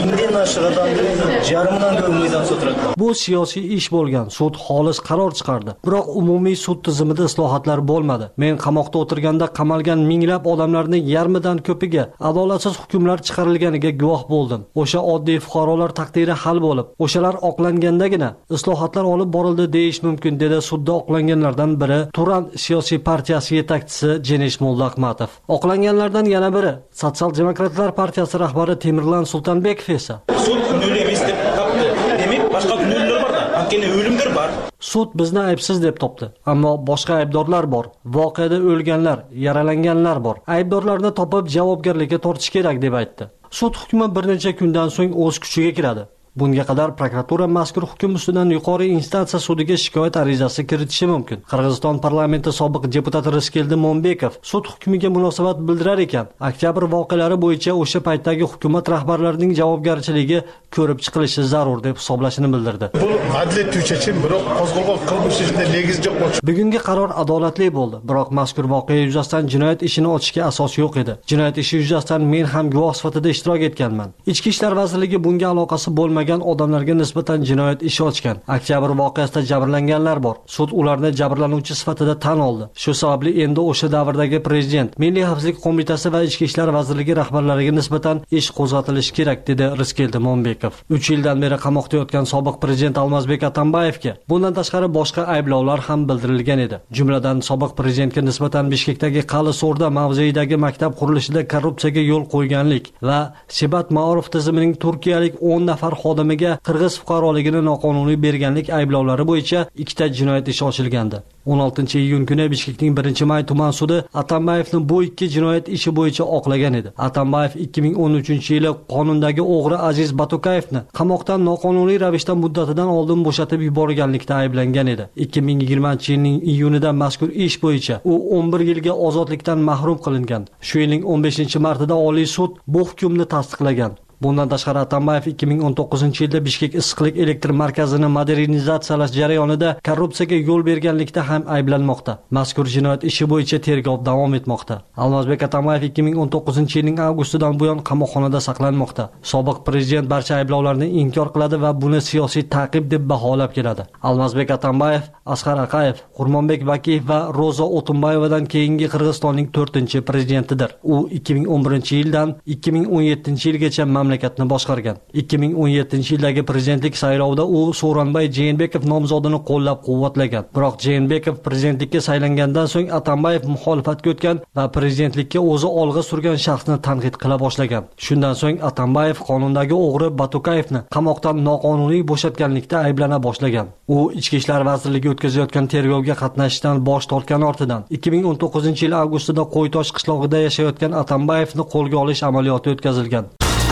Bu siyosiy ish bo'lgan. Sud xolis qaror chiqardi. Biroq umumiy sud tizimida islohotlar bo'lmadi. Men qamoqda o'tirganda qamalgan minglab odamlarning yarmidan ko'piga adolatsiz hukmlar chiqarilganiga guvoh bo'ldim. O'sha oddiy fuqarolar taqdiri hal bo'lib, o'shalar oqlangandagina islohotlar olib borildi deyish mumkin, dedi sudda oqlanganlardan biri Turan siyosiy partiyasi yetakchisi Jenish Mollahmatov. Oqlanganlardan yana biri Sotsial-demokratlar partiyasi rahbari Temirlan Sultonbekov esa sud nol emas deb topdi. Demak, boshqa nollar bor-da, haqiqiy o'limlar bor. Sud bizni aybsiz deb topdi, ammo boshqa aybdorlar bor. Voqeada o'lganlar, yaralanganlar bor. Aybdorlarni topib javobgarlikka tortish kerak deb aytdi. Sud hukmi bir necha kundan so'ng o'z kuchiga kiradi. Bunga qadar prokuratura mazkur hukm ustidan yuqori instansiya sudiga shikoyat arizasi kiritishi mumkin. Qirg'iziston parlamenti sobiq deputati Riskeldi Monbekov sud hukmiga munosabat bildirar ekan, oktyabr voqealari bo'yicha o'sha paytdagi hukumat rahbarlarining javobgarchiligi ko'rib chiqilishi zarur deb hisoblashini bildirdi. Bu adliy tushuncha, biroq qo'zg'algan qilmish ishida negiz yo'q. Bugungi qaror adolatli bo'ldi, biroq mazkur voqea yuzasidan jinoyat ishini ochishga asos yo'q edi. Jinoyat ishi yuzasidan men ham guvoh sifatida ishtirok etganman. Ichki ishlar vazirligi bunga aloqasi bo'lmagan odamlarga nisbatan jinoyat ishi ochgan. Oktyabr voqeasida jabrlanganlar bor. Sud ularni jabrlanuvchi sifatida tan oldi. Shu sababli endi o'sha davrdagi prezident, Milliy xavfsizlik qo'mitasi va ichki ishlar vazirligi rahbarlariga nisbatan ish qo'zg'atilishi kerak, dedi Riskeldi Monbekov. 3 yildan beri qamoqda yotgan sobiq prezident Almazbek Atambayevga bundan tashqari boshqa ayblovlar ham bildirilgan edi. Jumladan sobiq prezidentga nisbatan Bishkekdagi Qali So'rda mavzeidagi maktab qurilishida korrupsiyaga yo'l qo'yganlik va Sebat Ma'ruf tizimining turkiyalik 10 nafar xodimiga qirg'iz fuqaroligini noqonuniy berganlik ayblovlari bo'yicha 2 ta jinoyat ishi ochilgandi. 16-iyun kuni Bishkekning 1-May tuman sudi Atambayevni bu 2 jinoyat ishi bo'yicha oqlagan edi. Atambayev 2013-yili qonundagi o'g'ri Aziz Batukayevni qamoqdan noqonuniy ravishda muddatidan oldin bo'shatib yuborganlikda ayblangan edi. 2020-yilning iyunida mazkur ish bo'yicha u 11 yilga ozodlikdan mahrum qilingan. Shu yilning 15-martida Oliy sud bu hukmni tasdiqlagan. Bundan tashqari Atambayev 2019-yilda Bishkek issiqlik elektr markazini modernizatsiyalash jarayonida korrupsiyaga yo'l berganlikda ham ayblanmoqda. Mazkur jinoyat ishi bo'yicha tergov davom etmoqda. Almazbek Atambayev 2019-yilning avgustidan buyon qamoqxonada saqlanmoqda. Sobiq prezident barcha ayblovlarni inkor qiladi va buni siyosiy ta'qib deb baholab keladi. Almazbek Atambayev, Asqar Aqayev, Qurmonbek Bakiyev va Roza Otunbayevadan keyingi Qirg'izistonning 4-prezidentidir. U 2011-yildan 2017-yilgacha mamlakatni boshqargan. 2017-yildagi prezidentlik saylovida u Sooronbay Jeenbekov nomzodini qo'llab-quvvatlagan. Biroq Jeenbekov prezidentlikka saylangandan so'ng Atambayev muxolifatga o'tgan va prezidentlikka o'zi olg'a surgan shaxsni tanqid qila boshlagan. Shundan so'ng Atambayev qonundagi o'g'ri Batukayevni qamoqdan noqonuniy bo'shatganlikda ayblana boshlagan. U ichki ishlar vazirligi o'tkazayotgan tergovga qatnashishdan bosh tortgan ortidan 2019-yil avgustida Qo'ytosh qishlog'ida yashayotgan Atambayevni qo'lga olish amaliyoti o'tkazilgan.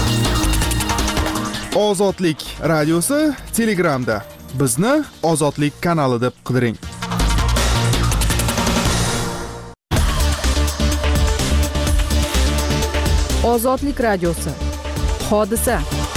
Ozodlik radiosi Telegramda. Bizni Ozodlik kanali deb qidiring. Ozodlik radiosi. Hodisa.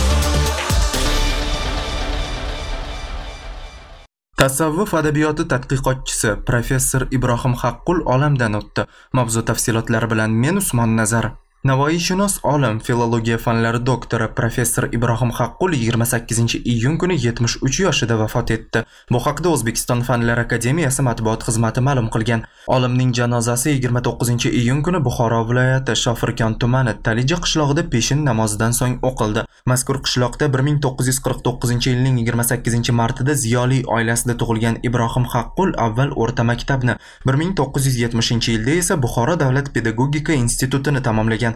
Tasavvuf adabiyoti tadqiqotchisi professor Ibrohim Haqqul olamdan o'tdi. Mavzu tafsilotlari bilan men Usmon Nazar. Navoiyshunos olim, filologiya fanlari doktori professor Ibrohim Haqqul 28-iyun kuni 73 yoshida vafot etdi. Bu haqda O'zbekiston Fanlar akademiyasi matbuot xizmati ma'lum qilgan. Olimning janozasi 29-iyun kuni Buxoro viloyati Shofirkon tumani Talija qishlog'ida peshin namozidan so'ng o'qildi. Mazkur qishloqda 1949-yilning 28-martida ziyoli oilasida tug'ilgan Ibrohim Haqqul avval o'rta maktabni, 1970-yilda esa Buxoro davlat pedagogika institutini tamomlagan.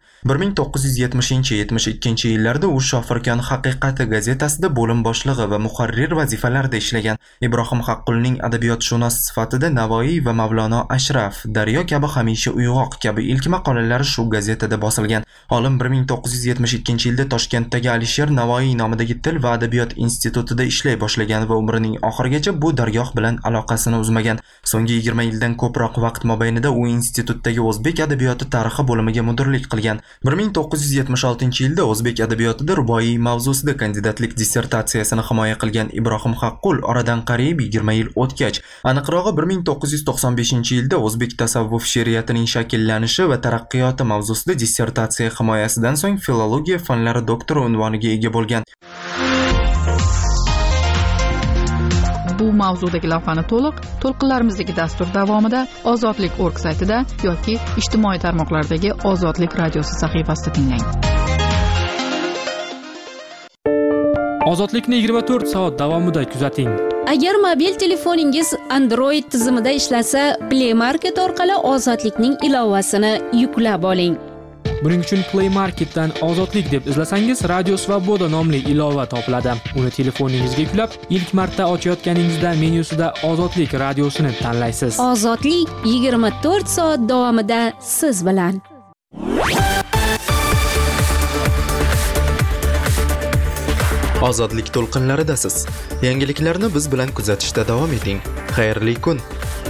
1970-72 yillarda u Shofirkon haqiqati gazetasida bo'lim boshlig'i va muharrir vazifalarida ishlagan. Ibrohim Haqqulning adabiyotshunos sifatida Navoiy va Mavlono Ashraf, Daryo kabi hamisha uyg'oq kabi ilk maqolalari shu gazetada bosilgan. Olim 1972-yilda Toshkentdagi Alisher Navoiy nomidagi til va adabiyot institutida ishlay boshlagan va umrining oxirigacha bu dargoh bilan aloqasini uzmagan. So'nggi 20 yildan ko'proq vaqt mobaynida u institutdagi o'zbek adabiyoti tarixi bo'limiga mudirlik qilgan. qilgan. 1976-yilda o'zbek adabiyotida ruboiy mavzusida kandidatlik dissertatsiyasini himoya qilgan Ibrohim Haqqul oradan qariyb 20 yil o'tgach, aniqrog'i 1995-yilda o'zbek tasavvuf she'riyatining shakllanishi va taraqqiyoti mavzusida dissertatsiya himoyasidan so'ng filologiya fanlari doktori unvoniga ega bo'lgan. Bu mavzudagi lavhani to'lqinlarimizdagi dastur davomida ozodlik.org saytida yoki ijtimoiy tarmoqlardagi Ozodlik radiosi sahifasida tinglang. Ozodlikni 24 soat davomida kuzating. Agar mobil telefoningiz Android tizimida ishlasa, Play Market orqali Ozodlikning ilovasini yuklab oling. Buning uchun Play Marketdan Ozodlik deb izlasangiz, Radio Svoboda nomli ilova topiladi. Uni telefoningizga yuklab, ilk marta ochayotganingizda menyusida Ozodlik radiosini tanlaysiz. Ozodlik 24 soat davomida siz bilan. Ozodlik to'lqinlaridasiz. Yangiliklarni biz bilan kuzatishda davom eting. Xayrli kun.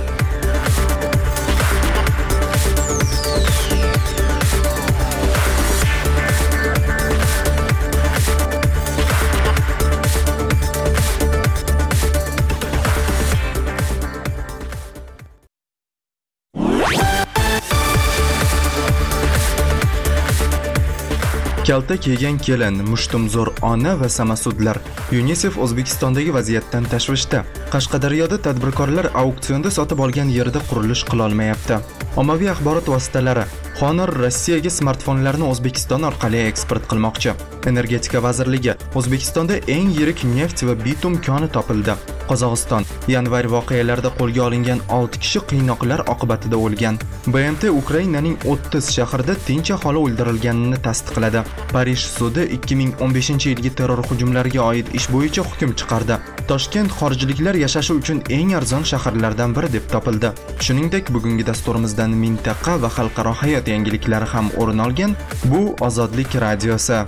Kalta kiygan kelin, mushtumzo'r ona va samasudlar. UNICEF O'zbekistondagi vaziyatdan tashvishda. Qashqadaryoda tadbirkorlar auksionda sotib olgan yerda qurilish qila olmayapti. Ommaviy axborot vositalari Honor Rossiyaga smartfonlarni O'zbekiston orqali eksport qilmoqchi. Energetika vazirligi O'zbekistonda eng yirik neft va bitum koni topildi. Qozog'iston yanvar voqealarida qo'lga olingan 6 kishi qiynoqlar oqibatida o'lgan. BMT Ukrainaning 30 shahrida tinch aholi o'ldirilganini tasdiqladi. Parij sudi 2015-yilgi terror hujumlariga oid ish bo'yicha hukm chiqardi. Toshkent xorijliklar yashashi uchun eng arzon shaharlardan biri deb topildi. Shuningdek, bugungi dasturimizdan mintaqa va xalqaro hayot yangiliklari ham o'rin olgan. Bu Ozodlik radiosi.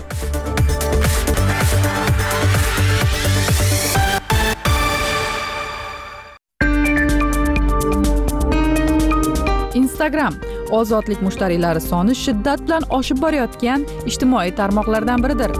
Instagram ozodlik mushtariylari soni shiddat bilan oshib borayotgan ijtimoiy tarmoqlardan biridir.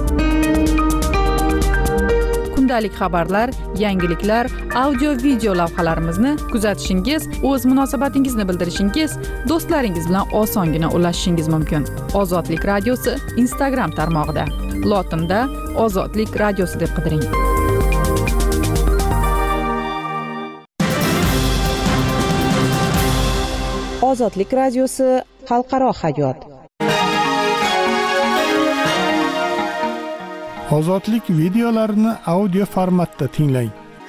Kundalik xabarlar, yangiliklar, audio-video lavhalarimizni kuzatishingiz, o'z munosabatingizni bildirishingiz, do'stlaringiz bilan osongina ulashishingiz mumkin. Ozodlik radiosi Instagram tarmog'ida. Lotinda Ozodlik radiosi deb qidiring. Ozodlik radiosi xalqaro hayot. Ozodlik videolarini audio formatda tinglang.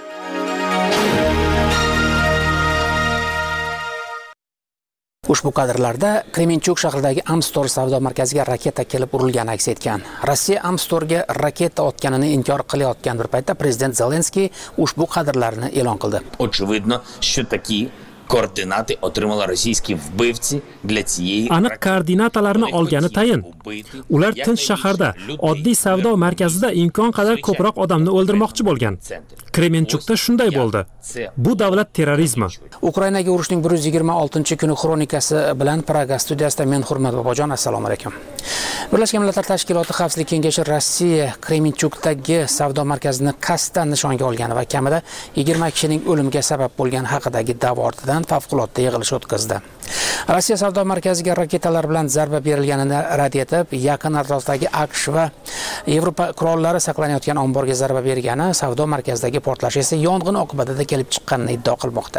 Ushbu kadrlarda Kremenchuk shahridagi Amstor savdo markaziga raketa kelib urilgani aks etgan. Rossiya Amstorga raketa otganini inkor qilayotgan bir paytda prezident Zelenskiy ushbu kadrlarni e'lon qildi. Очевидно, що такі координати отримали російські вбивці для цієї aniq koordinatalarni olgani tayin. Ular tinch shaharda, oddiy savdo markazida imkon qadar ko'proq odamni o'ldirmoqchi bo'lgan. Kremenchukda shunday bo'ldi. Bu davlat terrorizmi. Ukrainaga urushning 126-kuni xronikasi bilan Praga studiyasida men Hurmat Bobojon, assalomu alaykum. Birlashgan Millatlar Tashkiloti Xavfsizlik kengashi Rossiya Kremenchukdagi savdo markazini qasddan nishonga olgani va kamida 20 kishining o'limiga sabab bo'lgani haqidagi da'vo ortidan favqulodda yig'ilish o'tkazdi. Rossiya savdo markaziga raketalar bilan zarba berilganini rad etib, yaqin atrofdagi AQSh va Yevropa qurollari saqlanayotgan omborga zarba bergani, savdo markazidagi portlash esa yong'in oqibatida kelib chiqqanini iddao qilmoqda.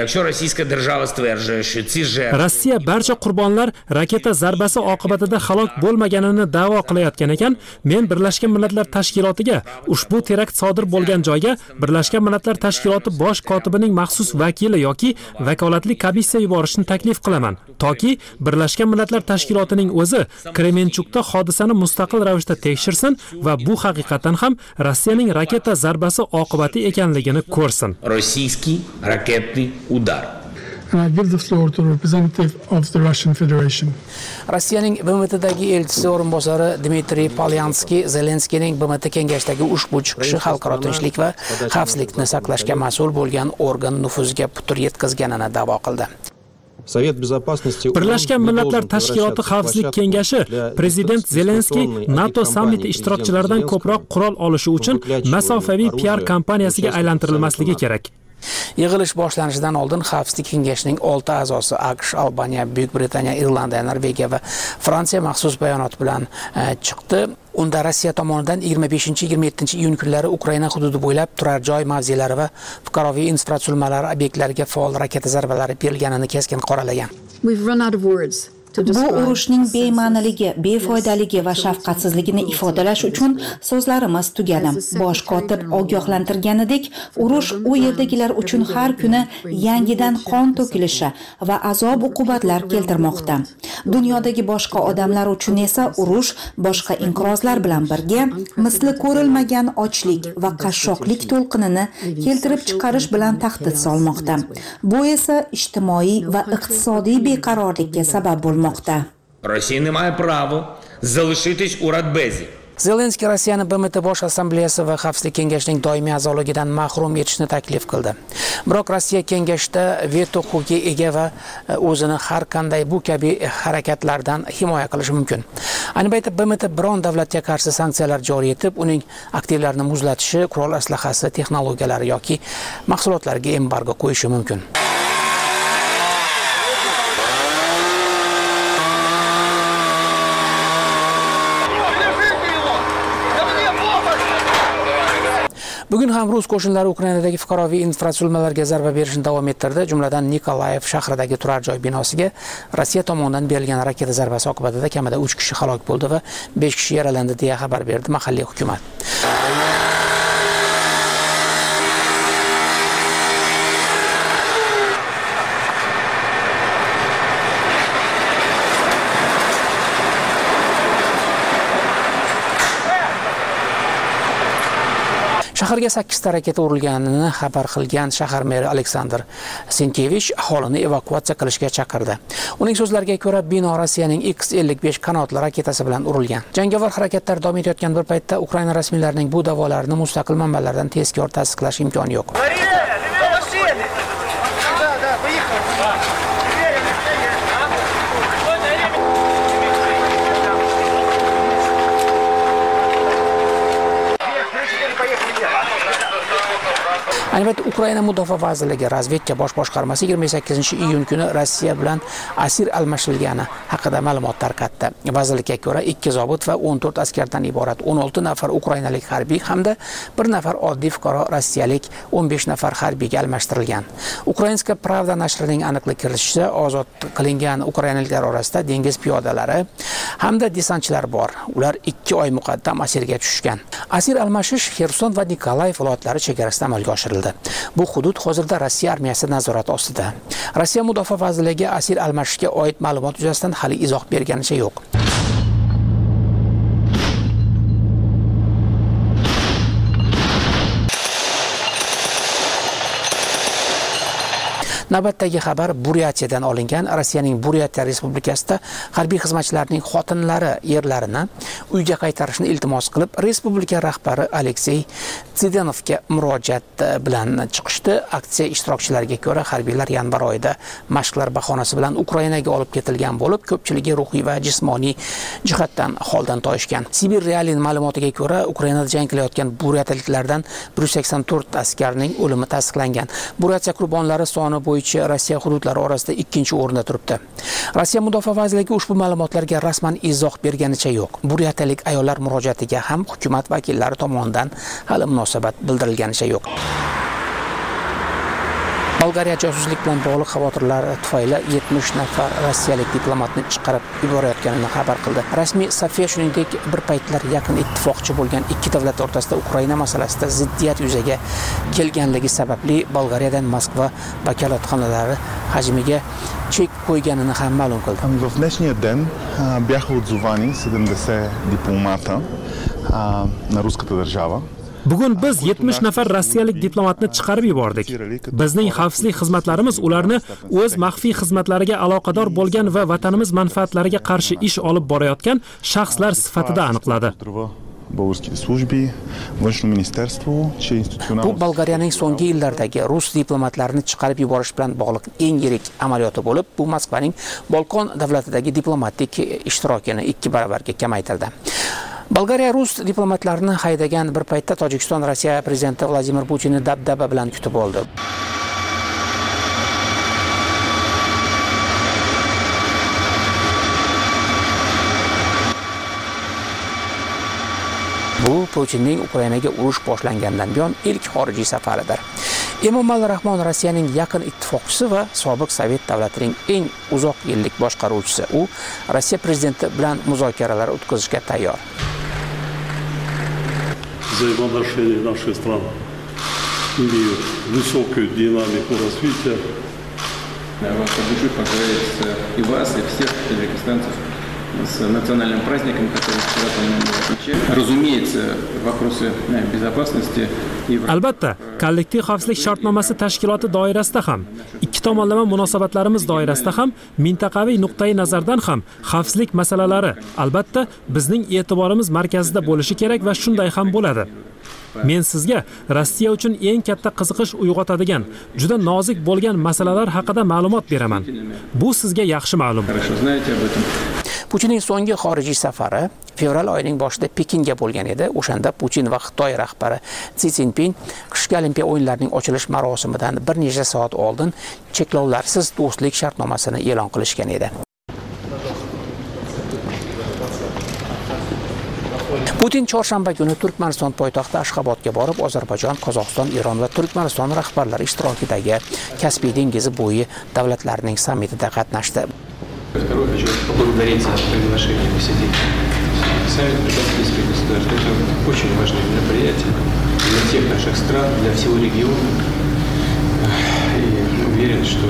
Rossiya barcha qurbonlar raketa zarbasi oqibatida halok bo'lmaganini da'vo qilayotgan ekan, men Birlashgan Millatlar Tashkilotiga ushbu terakt sodir bo'lgan joyga Birlashgan Millatlar Tashkiloti bosh kotibining maxsus vakili yoki vakolatli komissiya yuborishni taklif qilaman, toki Birlashgan Millatlar Tashkilotining o'zi Kremenchukda hodisani mustaqil ravishda tekshirsin va bu haqiqatan ham Rossiyaning raketa zarbasi oqibati ekanligini ko'rsin. Rossiyskiy raketniy udar. And I give the floor to the representative of the Russian Federation. Rossiyaning BMTdagi elchisi o'rinbosari Dmitriy Polyanskiy Zelenskiyning BMT kengashdagi ushbu chiqishi xalqaro tinchlik va xavfsizlikni saqlashga mas'ul bo'lgan organ nufuziga putur yetkazganini da'vo qildi. Birlashgan Millatlar Tashkiloti Xavfsizlik kengashi prezident Zelenskiy NATO sammiti ishtirokchilaridan ko'proq qurol olishi uchun masofaviy PR kampaniyasiga aylantirilmasligi kerak. Yig'ilish boshlanishidan oldin Xavfsizlik kengashining 6 a'zosi AQSh, Albaniya, Buyuk Britaniya, Irlandiya, Norvegiya va Fransiya maxsus bayonot bilan chiqdi. Unda Rossiya tomonidan 25-27 iyun kunlari Ukraina hududi bo'ylab turar joy mavzelari va fuqaroviy infratuzilmalar obyektlariga faol raketa zarbalari berilganini keskin qoralagan. Bu urushning bema'niligi, befoydaligi va shafqatsizligini ifodalash uchun so'zlarimiz tugadi. Bosh kotib ogohlantirganidek, urush u yerdagilar uchun har kuni yangidan qon to'kilishi va azob-uqubatlar keltirmoqda. Dunyodagi boshqa odamlar uchun esa urush boshqa inqirozlar bilan birga misli ko'rilmagan ochlik va qashshoqlik to'lqinini keltirib chiqarish bilan tahdid solmoqda. Bu esa ijtimoiy va iqtisodiy beqarorlikka sabab bo'lmoqda. Росія не має права залишитись у Радбезі. Zelenskiy Rossiyani BMT Bosh Assambleyasi va Xavfsizlik kengashining doimiy a'zoligidan mahrum etishni taklif qildi. Biroq Rossiya kengashda veto huquqiga ega va o'zini har qanday bu kabi harakatlardan himoya qilishi mumkin. Ayni paytda BMT biron davlatga qarshi sanksiyalar joriy etib, uning aktivlarini muzlatishi, qurol aslahasi, texnologiyalari yoki mahsulotlariga embargo qo'yishi mumkin. Bugun ham rus qo'shinlari Ukrainadagi fuqaroviy infratuzilmalarga zarba berishni davom ettirdi. Jumladan Nikolayev shahridagi turar joy binosiga Rossiya tomonidan berilgan raketa zarbasi oqibatida kamida 3 kishi halok bo'ldi va 5 kishi yaralandi deya xabar berdi mahalliy hukumat. Shaharga 8 ta raketa urilganini xabar qilgan shahar meri Aleksandr Sinkevich aholini evakuatsiya qilishga chaqirdi. Uning so'zlariga ko'ra, bino Rossiyaning X-55 qanotli raketasi bilan urilgan. Jangovar harakatlar davom etayotgan bir paytda Ukraina rasmiylarining bu da'volarini mustaqil manbalardan tezkor tasdiqlash imkoni yo'q. Albatta, Ukraina Mudofaa vazirligi razvedka bosh boshqarmasi 28-iyun kuni Rossiya bilan asir almashilgani haqida ma'lumot tarqatdi. Vazirlikka ko'ra 2 zobit va 14 askardan iborat 16 nafar ukrainalik harbiy hamda 1 nafar oddiy fuqaro rossiyalik 15 nafar harbiyga almashtirilgan. Ukrainska Pravda nashrining aniqlik kiritishicha, ozod qilingan ukrainaliklar orasida dengiz piyodalari hamda desantchilar bor. Ular 2 oy muqaddam asirga tushgan. Asir almashish Xerson va Nikolayev viloyatlari chegarasida amalga oshirildi. Bu hudud hozirda Rossiya armiyasi nazorati ostida. Rossiya Mudofaa vazirligi asir almashishga oid ma'lumot yuzasidan hali izoh berganicha yo'q. Navbatdagi xabar Buryatiyadan olingan. Rossiyaning Buryatiya Respublikasida harbiy xizmatchilarning xotinlari yerlarini uyga qaytarishni iltimos qilib, respublika rahbari Aleksey Tsidenovga murojaat bilan chiqishdi. Aksiya ishtirokchilariga ko'ra, harbiylar yanvar oyida mashqlar bahonasi bilan Ukrainaga olib ketilgan bo'lib, ko'pchiligi ruhiy va jismoniy jihatdan holdan toyishgan. Sibir Realining ma'lumotiga ko'ra, Ukrainada jang qilayotgan buryatiyaliklardan 184 askarning o'limi tasdiqlangan. Buryatiya qurbonlari soni bo'yicha Rossiya hududlari orasida 2-o'rinda turibdi. Rossiya Mudofaa vazirligi ushbu ma'lumotlarga rasman izoh berganicha yo'q. Buryatiyalik ayollar murojaatiga ham hukumat vakillari tomonidan hali munosabat bildirilganicha yo'q. Bolgariya josuslik bilan bog'liq xavotirlar tufayli 70 nafar rossiyalik diplomatni chiqarib yuborayotganini xabar qildi. Rasmiy safiya shuningdek bir paytlar yaqin ittifoqchi bo'lgan ikki davlat o'rtasida Ukraina masalasida ziddiyat yuzaga kelganligi sababli Bolgariyadan Moskva vakolatxonalari hajmiga chek qo'yganini ham ma'lum qildi. В днешния ден бяха отзовани 70 дипломата на руската държава. Bugun biz 70 nafar rossiyalik diplomatni chiqarib yubordik. Bizning xavfsizlik xizmatlarimiz ularni o'z maxfiy xizmatlariga aloqador bo'lgan va vatanimiz manfaatlariga qarshi ish olib borayotgan shaxslar sifatida aniqladi. българските служби, Външно министерство, че институционално... Bu Bolgariyaning so'nggi yillardagi rus diplomatlarini chiqarib yuborish bilan bog'liq eng yirik amaliyoti bo'lib, bu Moskvaning Balqon davlatidagi diplomatik ishtirokini 2 baravarga kamaytirdi. Bolgariya rus diplomatlarini haydagan bir paytda Tojikiston Rossiya prezidenti Vladimir Putinni dabdaba bilan kutib oldi. Bu Putinning Ukrainaga urush boshlangandan buyon ilk xorijiy safaridir. Emomali Rahmon Rossiyaning yaqin ittifoqchisi va sobiq Sovet davlatining eng uzoq yillik boshqaruvchisi. U Rossiya prezidenti bilan muzokaralar o'tkazishga tayyor. Взаимоотношения наших стран имеют высокую динамику развития. Я вас от души поздравляю и вас, и всех таджикистанцев с национальным праздником, который вчера отмечали. Разумеется, вопросы безопасности и... Albatta, kollektiv xavfsizlik shartnomasi tashkiloti doirasida ham, ikki tomonlama munosabatlarimiz doirasida ham, mintaqaviy nuqtai nazardan ham xavfsizlik masalalari albatta bizning e'tiborimiz markazida bo'lishi kerak va shunday ham bo'ladi. Men sizga Rossiya uchun eng katta qiziqish uyg'otadigan, juda nozik bo'lgan masalalar haqida ma'lumot beraman. Bu sizga yaxshi ma'lum. Putinning so'nggi xorijiy safari fevral oyining boshida Pekinga bo'lgan edi. O'shanda Putin va Xitoy rahbari Si Szinpin qishki Olimpiya o'yinlarining ochilish marosimidan bir necha soat oldin cheklovlarsiz do'stlik shartnomasini e'lon qilishgan edi. Putin chorshanba kuni Turkmaniston poytaxti Ashxobodga borib, Ozarbayjon, Qozog'iston, Eron va Turkmaniston rahbarlari ishtirokidagi Kaspiy dengizi bo'yi davlatlarining sammitida qatnashdi. Второе, хочу поблагодарить за приглашение посетить саммит Каспийских государств. Это очень важное мероприятие для всех наших стран, для всего региона. И уверен, что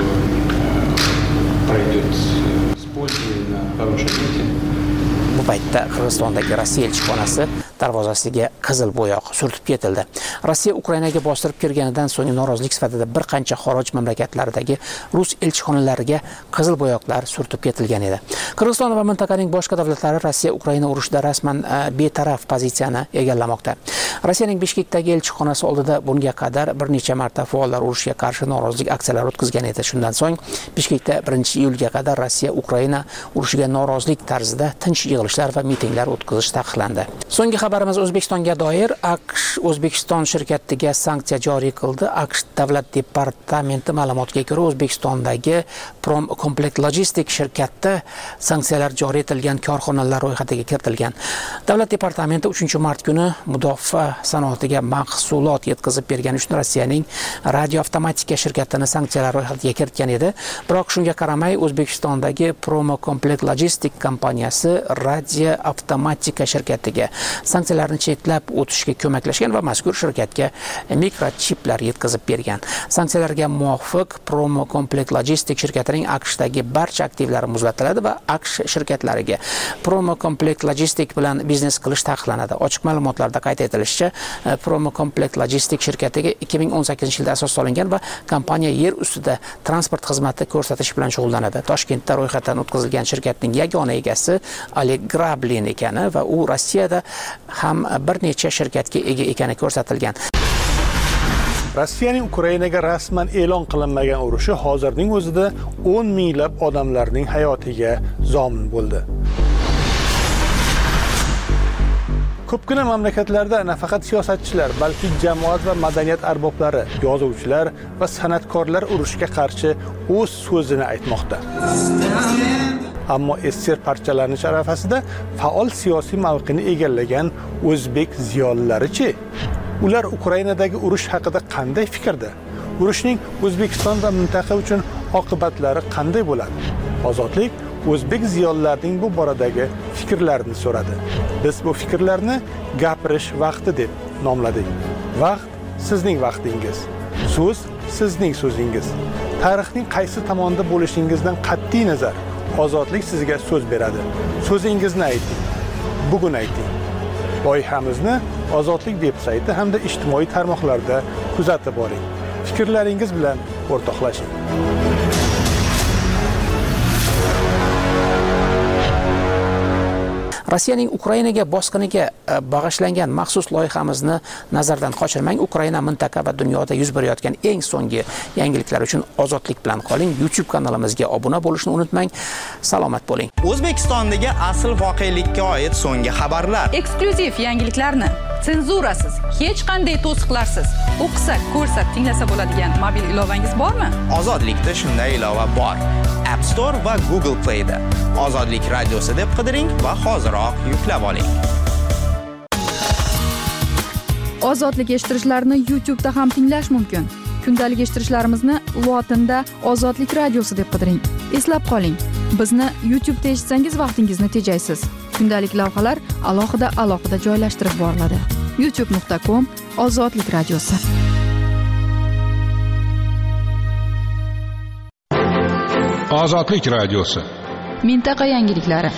пройдет с пользой на хорошем ноте. Bu paytda Qirg'izistondagi Rossiya elchixonasi darvozasiga qizil bo'yoq surtib ketildi. Rossiya Ukrainaga bostirib kirganidan so'ng norozilik sifatida bir qancha xorij mamlakatlaridagi rus elchixonalariga qizil bo'yoqlar surtib ketilgan edi. Qirg'iziston va mintaqaning boshqa davlatlari Rossiya Ukraina urushida rasman betaraf pozitsiyani egallamoqda. Rossiyaning Bishkekdagi elchixonasi oldida bunga qadar bir necha marta faollar urushga qarshi norozilik aksiyalari o'tkazgan edi. Shundan so'ng Bishkekda 1-iyulga qadar Rossiya Ukraina urushiga norozilik tarzida tinch yig'ilishlar va mitinglar o'tkazish taqiqlandi. So'nggi xabarimiz O'zbekistonga doir. AQSh O'zbekiston shirkatiga sanksiya joriy qildi. AQSh davlat departamenti ma'lumotiga ko'ra, O'zbekistondagi Prom Complete Logistics shirkati sanksiyalar joriy etilgan korxonalar ro'yxatiga kiritilgan. Davlat departamenti 3-mart kuni mudofaa sanoatiga mahsulot yetkazib bergani uchun Rossiyaning radioavtomatika shirkatini sanksiyalar ro'yxatiga kiritgan edi. Biroq shunga qaramay O'zbekistondagi Prom Complete Logistics kompaniyasi radioavtomatika shirkatiga sanksiyalarni cheklab o'tishga ko'maklashgan va mazkur shirkatga mikrochiplar yetkazib bergan. Sanksiyalarga muvofiq Prom Complete Logistics shirkatining AQShdagi barcha aktivlari muzlatiladi va AQSh shirkatlariga Prom Complete Logistics bilan biznes qilish taqiqlanadi. Ochiq ma'lumotlarda qayd etilishicha, Prom Complete Logistics shirkatiga 2018-yilda asos solingan va kompaniya yer ustida transport xizmati ko'rsatish bilan shug'ullanadi. Toshkentda ro'yxatdan o'tkazilgan shirkatning yagona egasi Oleg Grablin ekani va u Rossiyada ham bir necha shirkatga ega ekani ko'rsatilgan. Rossiyaning Ukrainaga rasman e'lon qilinmagan urushi hozirning o'zida 10 minglab odamlarning hayotiga zomin bo'ldi. Ko'pgina mamlakatlarda nafaqat siyosatchilar, balki jamoat va madaniyat arboblari, yozuvchilar va san'atkorlar urushga qarshi o'z so'zini aytmoqda. Ammo SSR parchalanish arafasida faol siyosiy mavqeni egallagan o'zbek ziyolilari-chi? Ular Ukrainadagi urush haqida qanday fikrda? Urushning O'zbekiston va mintaqa uchun oqibatlari qanday bo'ladi? Ozodlik o'zbek ziyolilarining bu boradagi fikrlarini so'radi. Biz bu fikrlarni gapirish vaqti deb nomladik. Vaqt sizning vaqtingiz. So'z sizning so'zingiz. Tarixning qaysi tomonda bo'lishingizdan qat'iy nazar ozodlik sizga so'z beradi. So'zingizni ayting. Bugun ayting. Loyihamizni Ozodlik veb-sayti hamda ijtimoiy tarmoqlarda kuzatib boring. Fikrlaringiz bilan o'rtoqlashing. Rossiyaning Ukrainaga bosqiniga bag'ishlangan maxsus loyihamizni nazardan qochirmang. Ukraina mintaqa va dunyoda yuz berayotgan eng so'nggi yangiliklar uchun ozodlik bilan qoling. YouTube kanalimizga obuna bo'lishni unutmang. Salomat bo'ling. O'zbekistondagi asl voqelikka oid so'nggi xabarlar. Eksklyuziv yangiliklarni senzurasiz, hech qanday to'siqlarsiz o'qisa, ko'rsa, tinglasa bo'ladigan mobil ilovangiz bormi? Ozodlikda shunday ilova bor. App Store va Google Play da Ozodlik radiosi deb qidiring va hoziroq yuklab oling. Ozodlik eshittirishlarni YouTube da ham tinglash mumkin. Kundalik eshittirishlarimizni lotinda Ozodlik radiosi deb qidiring. Eslab qoling, bizni YouTube da eshitsangiz vaqtingizni tejaysiz. Kundalik lavhalar alohida joylashtirib boriladi. youtube.com Ozodlik radiosi. Ozodlik radiosi. Mintaqa yangiliklari.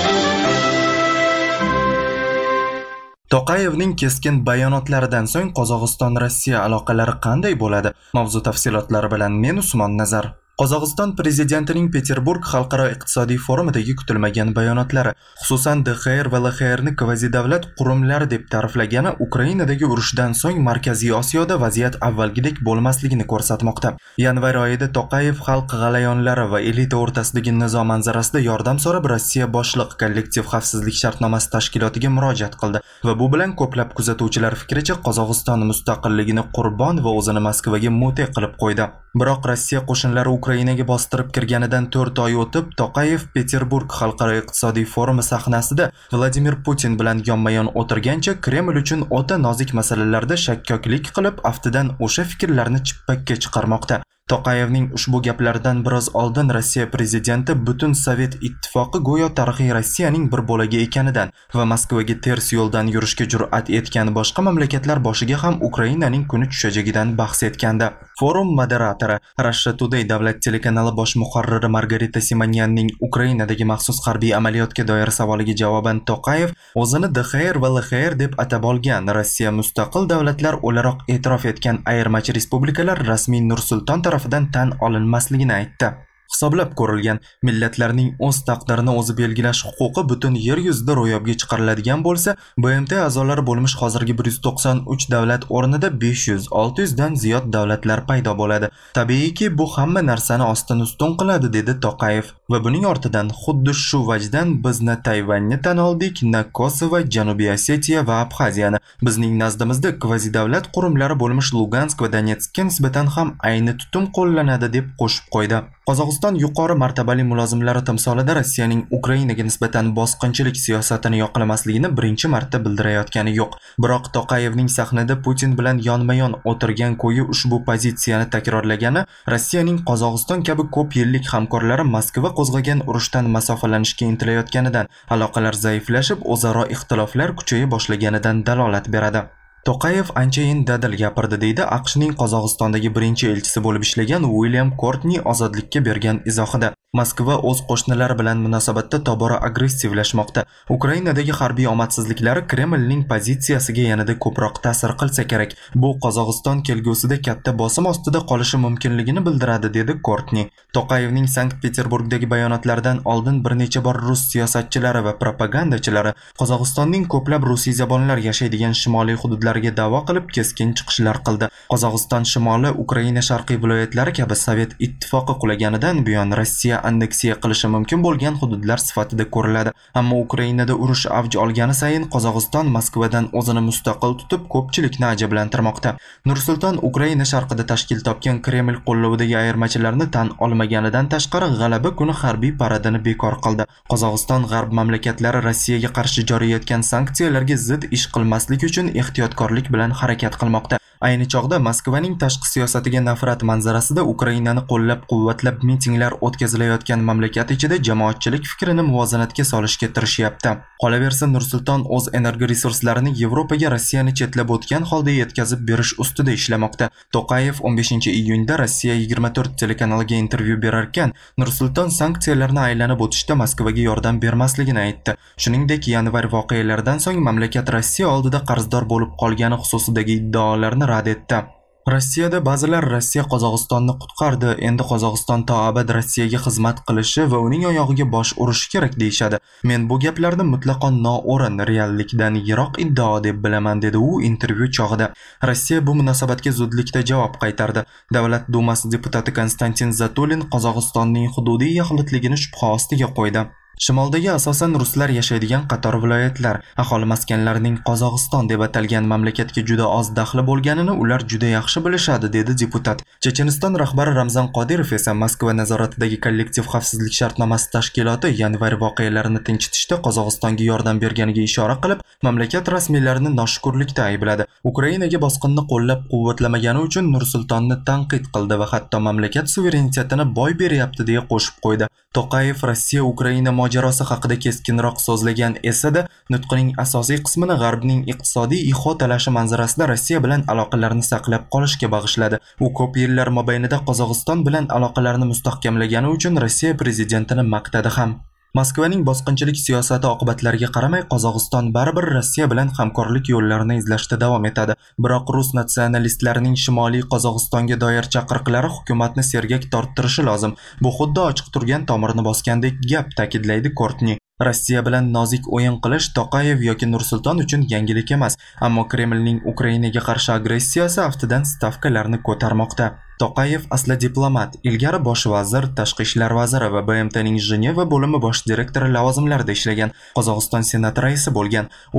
Toqayevning keskin bayonotlaridan so'ng Qozog'iston-Rossiya aloqalari qanday bo'ladi? Mavzu tafsilotlari bilan men Usmon Nazar. Qozog'iston prezidentining Peterburg xalqaro iqtisodiy forumidagi kutilmagan bayonotlari, xususan DXR va LXRni kvazidavlat qurumlari deb ta'riflagani Ukrainadagi urushdan so'ng Markaziy Osiyoda vaziyat avvalgidek bo'lmasligini ko'rsatmoqda. Yanvar oyida Toqayev xalq g'alayonlari va elita o'rtasidagi nizo manzarasida yordam so'rab Rossiya boshliq kollektiv xavfsizlik shartnomasi tashkilotiga murojaat qildi va bu bilan ko'plab kuzatuvchilar fikricha Qozog'iston mustaqilligini qurbon va o'zini Moskvaga mute qilib qo'ydi. Biroq Rossiya qo'shinlari Ukrainaga bostirib kirganidan 4 oy o'tib, Toqayev Peterburg xalqaro iqtisodiy forumi sahnasida Vladimir Putin bilan yonma-yon o'tirgancha Kreml uchun o'ta nozik masalalarda shakkoklik qilib, aftidan o'sha fikrlarni chippakka chiqarmoqda. Toqayevning ushbu gaplaridan biroz oldin Rossiya prezidenti butun Sovet ittifoqi go'yo tarixiy Rossiyaning bir bo'lagi ekanidan va Moskvaga ters yo'ldan yurishga jur'at etgan boshqa mamlakatlar boshiga ham Ukrainaning kuni tushajagidan bahs etgandi. Forum moderatori, Russia Today davlat telekanali bosh muharriri Margarita Simonyanning Ukrainadagi maxsus harbiy amaliyotga doir savoliga javoban Toqayev o'zini DXR va LXR deb atab olgan Rossiya mustaqil davlatlar o'laroq e'tirof etgan ayirmachi respublikalar rasmiy Nur-Sulton tarafidan tan olinmasligini aytdi. Hisoblab ko'rilgan millatlarning o'z taqdirini o'zi belgilash huquqi butun yer yuzida ro'yobga chiqariladigan bo'lsa, BMT a'zolari bo'lmish hozirgi 193 davlat o'rnida 500-600 dan ziyod davlatlar paydo bo'ladi. Tabiiyki, bu hamma narsani ostin ustun qiladi, dedi Toqayev. Va buning ortidan xuddi shu vajdan bizni Tayvanni tan oldik, na Kosovo, Janubiy Osetiya va Abxaziyani. Bizning nazdimizda kvazidavlat qurumlari bo'lmish Lugansk va Donetskka nisbatan ham ayni tutum qo'llanadi, deb qo'shib qo'ydi. Qozog'iston yuqori martabali mulozimlari timsolida Rossiyaning Ukrainaga nisbatan bosqinchilik siyosatini yoqlamasligini birinchi marta bildirayotgani yo'q. Biroq Toqayevning sahnada Putin bilan yonma-yon o'tirgan ko'yi ushbu pozitsiyani takrorlagani Rossiyaning Qozog'iston kabi ko'p yillik hamkorlari Moskva qo'zg'agan urushdan masofalanishga intilayotganidan, aloqalar zaiflashib, o'zaro ixtiloflar kuchaya boshlaganidan dalolat beradi. Toqayev anchayin dadil gapirdi, deydi AQShning Qozog'istondagi birinchi elchisi bo'lib ishlagan William Courtney Ozodlikka bergan izohida. Moskva o'z qo'shnilari bilan munosabatda tobora agressivlashmoqda. Ukrainadagi harbiy omadsizliklari Kremlning pozitsiyasiga yanada ko'proq ta'sir qilsa kerak. Bu Qozog'iston kelgusida katta bosim ostida qolishi mumkinligini bildiradi, dedi Courtney. Toqayevning Sankt-Peterburgdagi bayonotlaridan oldin bir necha bor rus siyosatchilari va propagandachilari Qozog'istonning ko'plab rusiyzabonlar yashaydigan shimoliy hududlariga da'vo qilib keskin chiqishlar qildi. Qozog'iston shimoli, Ukraina sharqiy viloyatlari kabi Sovet ittifoqi qulaganidan buyon Rossiya anneksiya qilishi mumkin bo'lgan hududlar sifatida ko'riladi. Ammo Ukrainada urush avj olgani sayin Qozog'iston Moskvadan o'zini mustaqil tutib, ko'pchilikni ajablantirmoqda. Nur-Sulton Ukraina sharqida tashkil topgan Kreml qo'llovidagi ayirmachilarni tan olmaganidan tashqari g'alaba kuni harbiy paradini bekor qildi. Qozog'iston g'arb mamlakatlari Rossiyaga qarshi joriy etgan sanksiyalarga zid ish qilmaslik uchun ehtiyotkorlik bilan harakat qilmoqda. Ayni chog'da Moskvaning tashqi siyosatiga nafrat manzarasida Ukrainani qo'llab-quvvatlab mitinglar o'tkazilayotgan mamlakat ichida jamoatchilik fikrini muvozanatga solishga tirishyapti. Qolaversa, Nur-Sulton o'z energo resurslarini Yevropaga Rossiyani chetlab o'tgan holda yetkazib berish ustida ishlamoqda. Toqayev 15-iyunda Rossiya 24 telekanaliga intervyu berarkan, Nur-Sulton sanksiyalarni aylanib o'tishda Moskvaga yordam bermasligini aytdi. Shuningdek, yanvar voqealaridan so'ng mamlakat Rossiya oldida qarzdor bo'lib qolgani xususidagi iddaolarni rad etdi. Rossiyada ba'zilar Rossiya Qozog'istonni qutqardi, endi Qozog'iston to abad Rossiyaga xizmat qilishi va uning oyog'iga bosh urishi kerak deyshadi. Men bu gaplarni mutlaqo noo'rin, reallikdan yiroq iddao deb bilaman, dedi u intervyu chog'ida. Rossiya bu munosabatga zudlikda javob qaytardi. Davlat dumasi deputati Konstantin Zatulin Qozog'istonning hududiy yaxlitligini shubha ostiga qo'ydi. Shimoldagi asosan ruslar yashaydigan qator viloyatlar, aholi maskanlarining Qozog'iston deb atalgan mamlakatga juda oz daxli bo'lganini ular juda yaxshi bilishadi, dedi deputat. Checheniston rahbari Ramzan Qodirov esa Moskva nazoratidagi kollektiv xavfsizlik shartnomasi tashkiloti yanvar voqealarini tinchitishda Qozog'istonga yordam berganiga ishora qilib, mamlakat rasmiylarini noshukrlikda aybladi. Ukrainaga bosqinni qo'llab-quvvatlamagani uchun Nur-Sultonni tanqid qildi va hatto mamlakat suverenitetini boy beryapti deya qo'shib qo'ydi. Toqayev Rossiya Ukraina mojarosi haqida keskinroq so'zlagan esa-da, nutqining asosiy qismini G'arbning iqtisodiy ihotalashi manzarasida Rossiya bilan aloqalarni saqlab qolishga bag'ishladi. U ko'p yillar mobaynida Qozog'iston bilan aloqalarni mustahkamlagani uchun Rossiya prezidentini maqtadi ham. Moskvaning bosqinchilik siyosati oqibatlariga qaramay Qozog'iston baribir Rossiya bilan hamkorlik yo'llarini izlashda davom etadi. Biroq rus natsionalistlarining Shimoliy Qozog'istonga doir chaqiriqlari hukumatni sergak torttirishi lozim. Bu xuddi ochiq turgan tomirni bosgandek gap, ta'kidlaydi Kortni. Rossiya bilan nozik o'yin qilish Toqayev yoki Nur-Sulton uchun yangilik emas, ammo Kremlning Ukrainaga qarshi agressiyasi aftidan stavkalarni ko'tarmoqda. Toqayev asli diplomat, ilgari bosh vazir, tashqi ishlar vaziri va BMTning Jeneva bo'limi bosh direktori lavozimlarida ishlagan. Qozog'iston senati raisi bo'lgan. U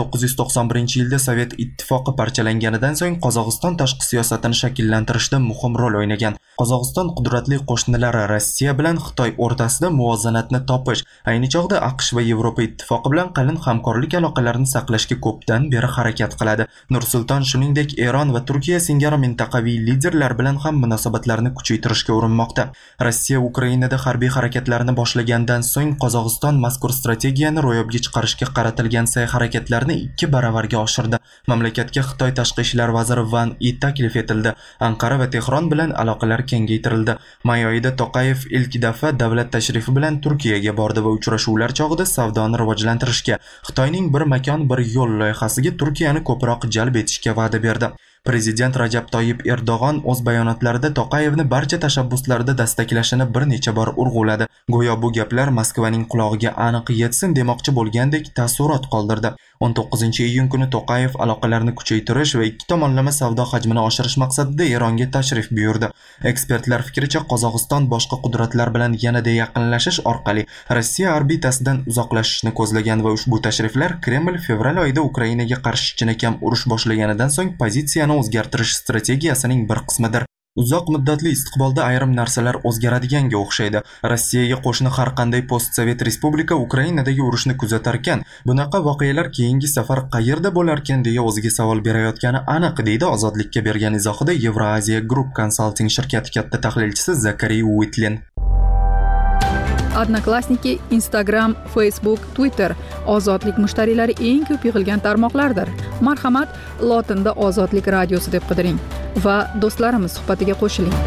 1991-yilda Sovet ittifoqi parchalanganidan so'ng Qozog'iston tashqi siyosatini shakllantirishda muhim rol o'ynagan. Qozog'iston qudratli qo'shnilari Rossiya bilan Xitoy o'rtasida muvozanatni topish, ayni chog'da AQSh va Yevropa ittifoqi bilan qalin hamkorlik aloqalarini saqlashga ko'pdan beri harakat qiladi. Nur-Sulton shuningdek Eron va Turkiya singari mintaqaviy liderlar bilan ham munosabatlarni kuchaytirishga urinmoqda. Rossiya Ukrainada harbiy harakatlarni boshlagandan so'ng Qozog'iston mazkur strategiyani ro'yobga chiqarishga qaratilgan sa'y-harakatlarni 2 baravarga oshirdi. Mamlakatga Xitoy tashqi ishlar vaziri Van Yi taklif etildi. Anqara va Tehron bilan aloqalar kengaytirildi. May oyida Toqayev ilk daf'a davlat tashrifi bilan Turkiyaga bordi va uchrashuvlar chog'ida savdoni rivojlantirishga, Xitoyning bir makon bir yo'l loyihasiga Turkiyani ko'proq jalb etishga va'da berdi. Prezident Rajab Toyyib Erdo'g'on o'z bayonotlarida Toqayevni barcha tashabbuslarda dastaklashini bir necha bor urg'uladi. Go'yo bu gaplar Moskvaning qulog'iga aniq yetsin demoqchi bo'lgandek taassurot qoldirdi. 19-iyun kuni Toqayev aloqalarni kuchaytirish va ikki tomonlama savdo hajmini oshirish maqsadida Eronga tashrif buyurdi. Ekspertlar fikricha, Qozog'iston boshqa qudratlar bilan yanada yaqinlashish orqali Rossiya orbitasidan uzoqlashishni ko'zlagan va ushbu tashriflar Kreml fevral oyida Ukrainaga qarshi chinakam urush boshlaganidan so'ng pozitsiyani o'zgartirish strategiyasining bir qismidir. Uzoq muddatli istiqbolda ayrim narsalar o'zgaradiganga o'xshaydi. Rossiyaga qo'shni har qanday postsovet respublika Ukrainadagi urushni kuzatarkan, bunaqa voqealar keyingi safar qayerda bo'larkan deya o'ziga savol berayotgani aniq, deydi Ozodlikka bergan izohida Евразия Group Consulting shirkati katta tahlilchisi Zakariy Uitlin. Odnoklassniki, Instagram, Facebook, Twitter ozodlik mushtariylari eng ko'p yig'ilgan tarmoqlardir. Marhamat, lotinda Ozodlik radiosi deb qidiring va do'stlarimiz suhbatiga qo'shiling.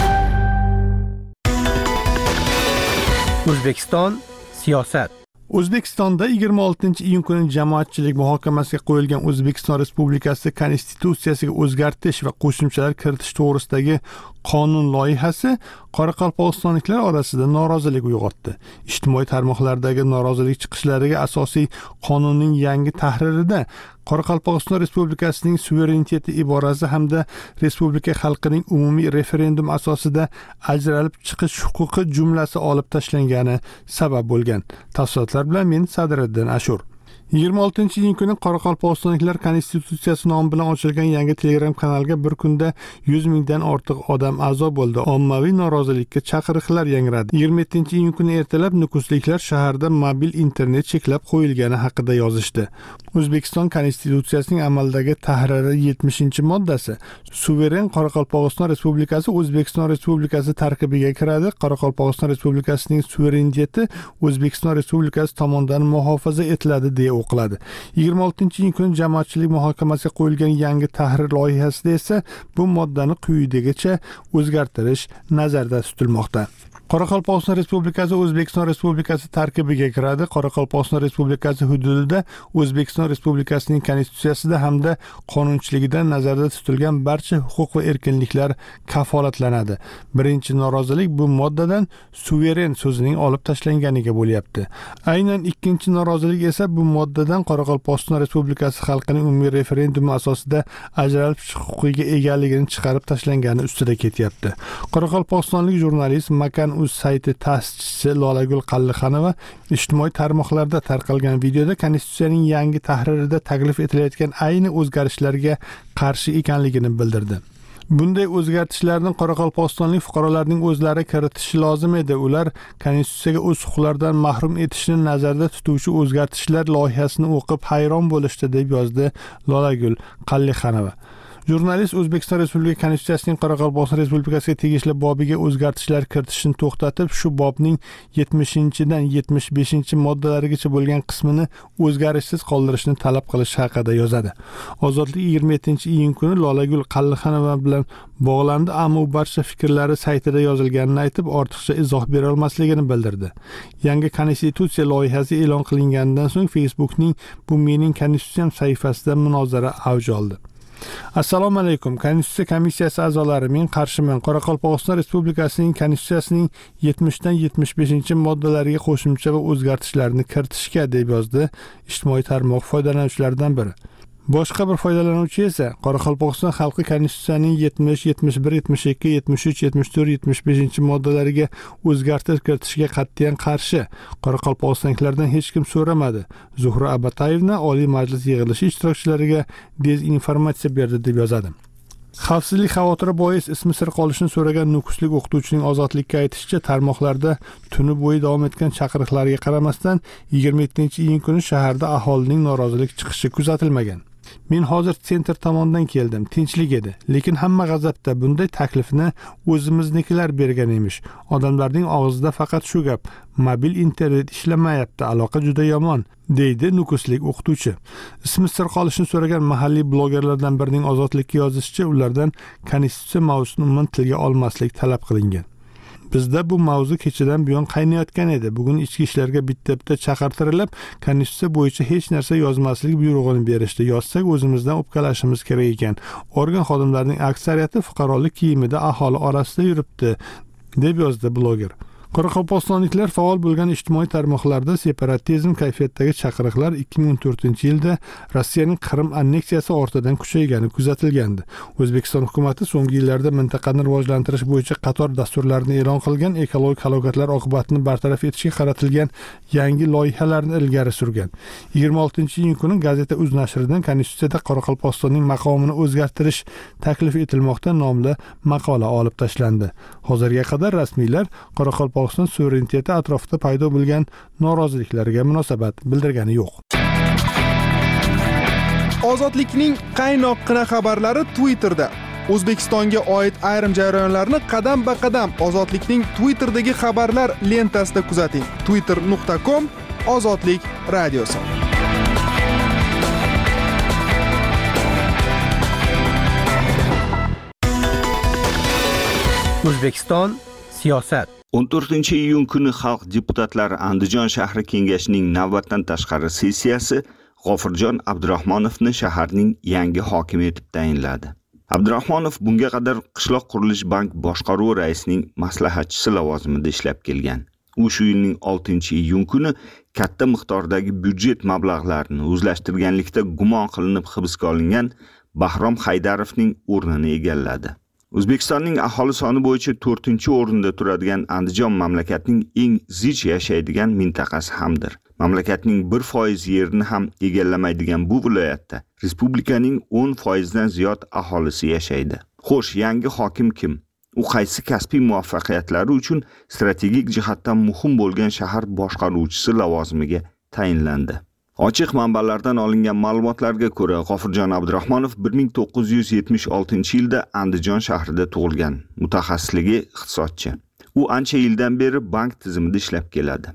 O'zbekiston siyosat. O'zbekistonda 26-iyun kuni jamoatchilik muhokamasiga qo'yilgan O'zbekiston Respublikasi Konstitutsiyasiga o'zgartish va qo'shimchalar kiritish to'g'risidagi qonun loyihasi qoraqalpog'istonliklar orasida norozilik uyg'otdi. Ijtimoiy tarmoqlardagi norozilik chiqishlariga asosiy qonunning yangi tahririda Qoraqalpog'iston Respublikasining suvereniteti iborasi hamda respublika xalqining umumiy referendum asosida ajralib chiqish huquqi jumlasi olib tashlangani sabab bo'lgan. Tafsilotlar bilan men Sadriddin Ashur. 26-iyun kuni Qoraqalpog'istonliklar Konstitutsiyasi nomi bilan ochilgan yangi Telegram kanalga bir kunda 100 mingdan ortiq odam a'zo bo'ldi. Ommaviy norozilikka chaqiriqlar yangradi. 27-iyun kuni ertalab nukusliklar shaharda mobil internet cheklab qo'yilgani haqida yozishdi. O'zbekiston Konstitutsiyasining amaldagi tahriri 70-moddasi suveren Qoraqalpog'iston Respublikasi O'zbekiston Respublikasi tarkibiga kiradi. Qoraqalpog'iston Respublikasining suvereniteti O'zbekiston Respublikasi tomonidan muhofaza etiladi deya o'qiladi. 26-iyun kuni jamoatchilik muhokamasiga qo'yilgan yangi tahrir loyihasida esa bu moddani quyidagicha o'zgartirish nazarda tutilmoqda. Qoraqalpog'iston Respublikasi O'zbekiston Respublikasi tarkibiga kiradi. Qoraqalpog'iston Respublikasi hududida O'zbekiston Respublikasining konstitutsiyasida hamda qonunchiligida nazarda tutilgan barcha huquq va erkinliklar kafolatlanadi. Birinchi norozilik bu moddadan suveren so'zining olib tashlanganiga bo'lyapti. Aynan ikkinchi norozilik esa bu moddadan Qoraqalpog'iston Respublikasi xalqining umumiy referendumi asosida ajralib huquqiga egaligini chiqarib tashlangani ustida ketyapti. Qoraqalpog'istonlik jurnalist Makan.uz sayti ta'sischisi Lolagul Qallixonova ijtimoiy tarmoqlarda tarqalgan videoda konstitutsiyaning yangi tahririda taklif etilayotgan ayni o'zgarishlarga qarshi ekanligini bildirdi. Bunday o'zgartishlarni Qoraqalpog'istonlik fuqarolarning o'zlari kiritishi lozim edi. Ular konstitutsiyaga o'z huquqlaridan mahrum etishni nazarda tutuvchi o'zgartishlar loyihasini o'qib hayron bo'lishdi, deb yozdi Lolagul Qallixonova. Jurnalist O'zbekiston Respublikasi Konstitutsiyasining Qoraqalpog'iston Respublikasiga tegishli bobiga o'zgartishlar kiritishni to'xtatib, shu bobning 70-dan 75-moddalarigacha bo'lgan qismini o'zgarishsiz qoldirishni talab qilish haqida yozadi. Ozodlik 27-iyun kuni Lolagul Qallixonova bilan bog'landi, ammo u barcha fikrlari saytida yozilganini aytib, ortiqcha izoh bera olmasligini bildirdi. Yangi konstitutsiya loyihasi e'lon qilinganidan so'ng Facebookning "Bu mening konstitutsiyam" sahifasida munozara avj oldi. Assalomu alaykum. Konstitutsiya komissiyasi a'zolari, men qarshiman. Qoraqalpog'iston Respublikasining konstitutsiyasining 70dan 75-moddalariga qo'shimcha va o'zgartishlarni kiritishga, deb yozdi ijtimoiy tarmoq foydalanuvchilaridan biri. Boshqa bir foydalanuvchi esa Qoraqalpog'iston xalqi konstitutsiyaning 70, 71, 72, 73, 74, 75-moddalariga o'zgartirish kiritishga qat'iyan qarshi. Qoraqalpog'istonliklardan hech kim so'ramadi. Zuhra Abatayevna Oliy Majlis yig'ilishi ishtirokchilariga dezinformatsiya berdi, deb yozadi. Xavfsizlik xavotiri bois ismi sir qolishini so'ragan nukuslik o'qituvchining Ozodlikka aytishicha, tarmoqlarda tuni bo'yi davom etgan chaqiriqlarga qaramasdan 27-iyun kuni shaharda aholining norozilik chiqishi kuzatilmagan. Men hozir sentr tomondan keldim, tinchlik edi, lekin hamma g'azabda. Bunday taklifni o'zimiznikilar bergan emish. Odamlarning og'zida faqat shu gap: mobil internet ishlamayapti, aloqa juda yomon, deydi nukuslik o'qituvchi. Ismi sir qolishini so'ragan mahalliy blogerlardan birining Ozodlikka yozishicha, ulardan konstitutsiya mavzusini umuman tilga olmaslik talab qilingan. Bizda bu mavzu kechadan buyon qaynayotgan edi. Bugun ichki ishlarga bitta chaqirtirilib, konstitutsiya bo'yicha hech narsa yozmaslik buyrug'ini berishdi. Yozsak o'zimizdan o'pkalashimiz kerak ekan. Organ xodimlarining aksariyati fuqarolik kiyimida aholi orasida yuribdi, deb yozdi bloger. Qoraqalpog'istonliklar faol bo'lgan ijtimoiy tarmoqlarda separatizm kayfiyatidagi chaqiriqlar 2014-yilda Rossiyaning Qrim anneksiyasi ortidan kuchaygani kuzatilgandi. O'zbekiston hukumatı so'nggi yillarda mintaqani rivojlantirish bo'yicha qator dasturlarni e'lon qilgan, ekologik halokatlar oqibatini bartaraf etishga qaratilgan yangi loyihalarni ilgari surgan. 26-iyun kuni gazeta Uz nashridan konstitutsiyada Qoraqalpog'istonning maqomini o'zgartirish taklif etilmoqda nomli maqola olib tashlandi. Hozirga qadar rasmiylar Qoraqalpog'iston suvereniteti atrofida paydo bo'lgan noroziliklarga munosabat bildirgani yo'q. Ozodlikning qaynoqqina xabarlari Twitterda. O'zbekistonga oid ayrim jarayonlarni qadam-ba-qadam Ozodlikning Twitterdagi xabarlar lentasida kuzating. twitter.com Ozodlik radiosi. O'zbekiston siyosat. 14-iyun kuni Xalq deputatlari Andijon shahri kengashining navbatdan tashqari sessiyasi G'ofirjon Abdurahmonovni shaharning yangi hokimi etib tayinladi. Abdurahmonov bunga qadar Qishloq qurilish bank boshqaruvi raisining maslahatchisi lavozimida ishlab kelgan. U shu yilning 6-iyun kuni katta miqdordagi byudjet mablag'larini o'zlashtirganlikda gumon qilinib hibsga olingan Bahrom Haydarovning o'rnini egalladi. O'zbekistonning aholi soni bo'yicha 4-o'rinda turadigan Andijon mamlakatning eng zich yashaydigan mintaqasi hamdir. Mamlakatning 1% yerini ham egallamaydigan bu viloyatda respublikaning 10%dan ziyod aholisi yashaydi. Xo'sh, yangi hokim kim? U qaysi kasbiy muvaffaqiyatlari uchun strategik jihatdan muhim bo'lgan shahar boshqaruvchisi lavozimiga tayinlandi? Ochiq manbalardan olingan ma'lumotlarga ko'ra, G'ofirjon Abdurahmonov 1976-yilda Andijon shahrida tug'ilgan, mutaxassisligi iqtisodchi. U ancha yildan beri bank tizimida ishlab keladi.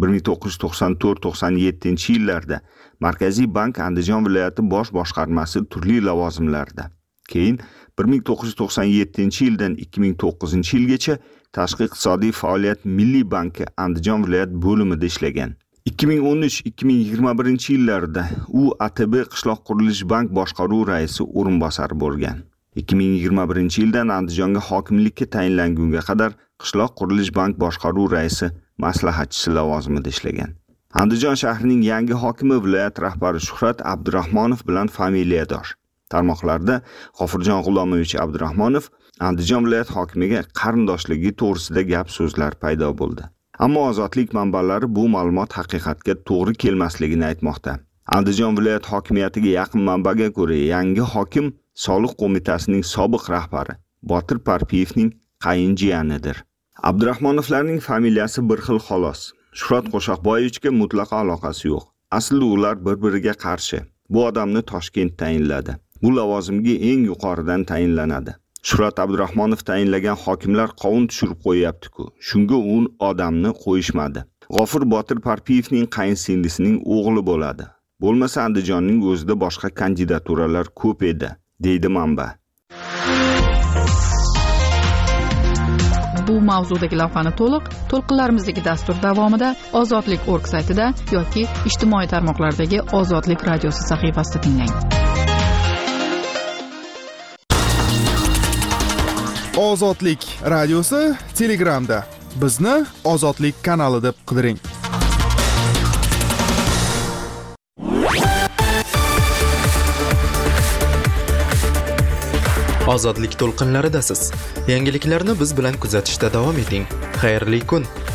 1994-97-yillarda Markaziy bank Andijon viloyati bosh boshqarmasi turli lavozimlarda. Keyin 1997-yildan 2009-yilgacha tashqi iqtisodiy faoliyat Milliy banki Andijon viloyat bo'limida ishlagan. 2013-2021 yillarda u ATB qishloq qurilish bank boshqaruv raisi o'rinbosari bo'lgan. 2021 yildan Andijonga hokimlikka tayinlangunga qadar qishloq qurilish bank boshqaruv raisi maslahatchisi lavozimida ishlagan. Andijon shahrining yangi hokimi viloyat rahbari Shuhrat Abdurahmonov bilan familiyadosh. Tarmoqlarda G'ofurjon G'ulomovich Abdurahmonov Andijon viloyat hokimiga qarindoshligi to'g'risida gap so'zlar paydo bo'ldi. Ammo Ozodlik manbalari bu ma'lumot haqiqatga to'g'ri kelmasligini aytmoqda. Andijon viloyat hokimiyatiga yaqin manbaga ko'ra, yangi hokim Soliq qo'mitasining sobiq rahbari Botir Parpiyevning qayinjiyanidir. Abdurahmonovlarning familiyasi bir xil xolos. Shuhrat Qo'shaqboyevichga mutlaqo aloqasi yo'q. Aslida ular bir-biriga qarshi. Bu odamni Toshkent tayinladi. Bu lavozimga eng yuqoridan tayinlanadi. Shuhrat Abdurahmonov tayinlagan hokimlar qovun tushirib qo'yapti-ku. Shunga u odamni qo'yishmadi. G'ofur Botir Parpiyevning qayinsingilisining o'g'li bo'ladi. Bo'lmasa Andijonning o'zida boshqa kandidaturalar ko'p edi, deydi manba. Bu mavzudagi lavhani to'lqinlarimizdagi dastur davomida ozodlik.org saytida yoki ijtimoiy tarmoqlardagi Ozodlik radiosi sahifasida tinglang. Ozodlik radiosi Telegramda. Bizni Ozodlik kanali deb qidiring. Ozodlik to'lqinlaridasiz. Yangiliklarni biz bilan kuzatishda davom eting. Xayrli kun.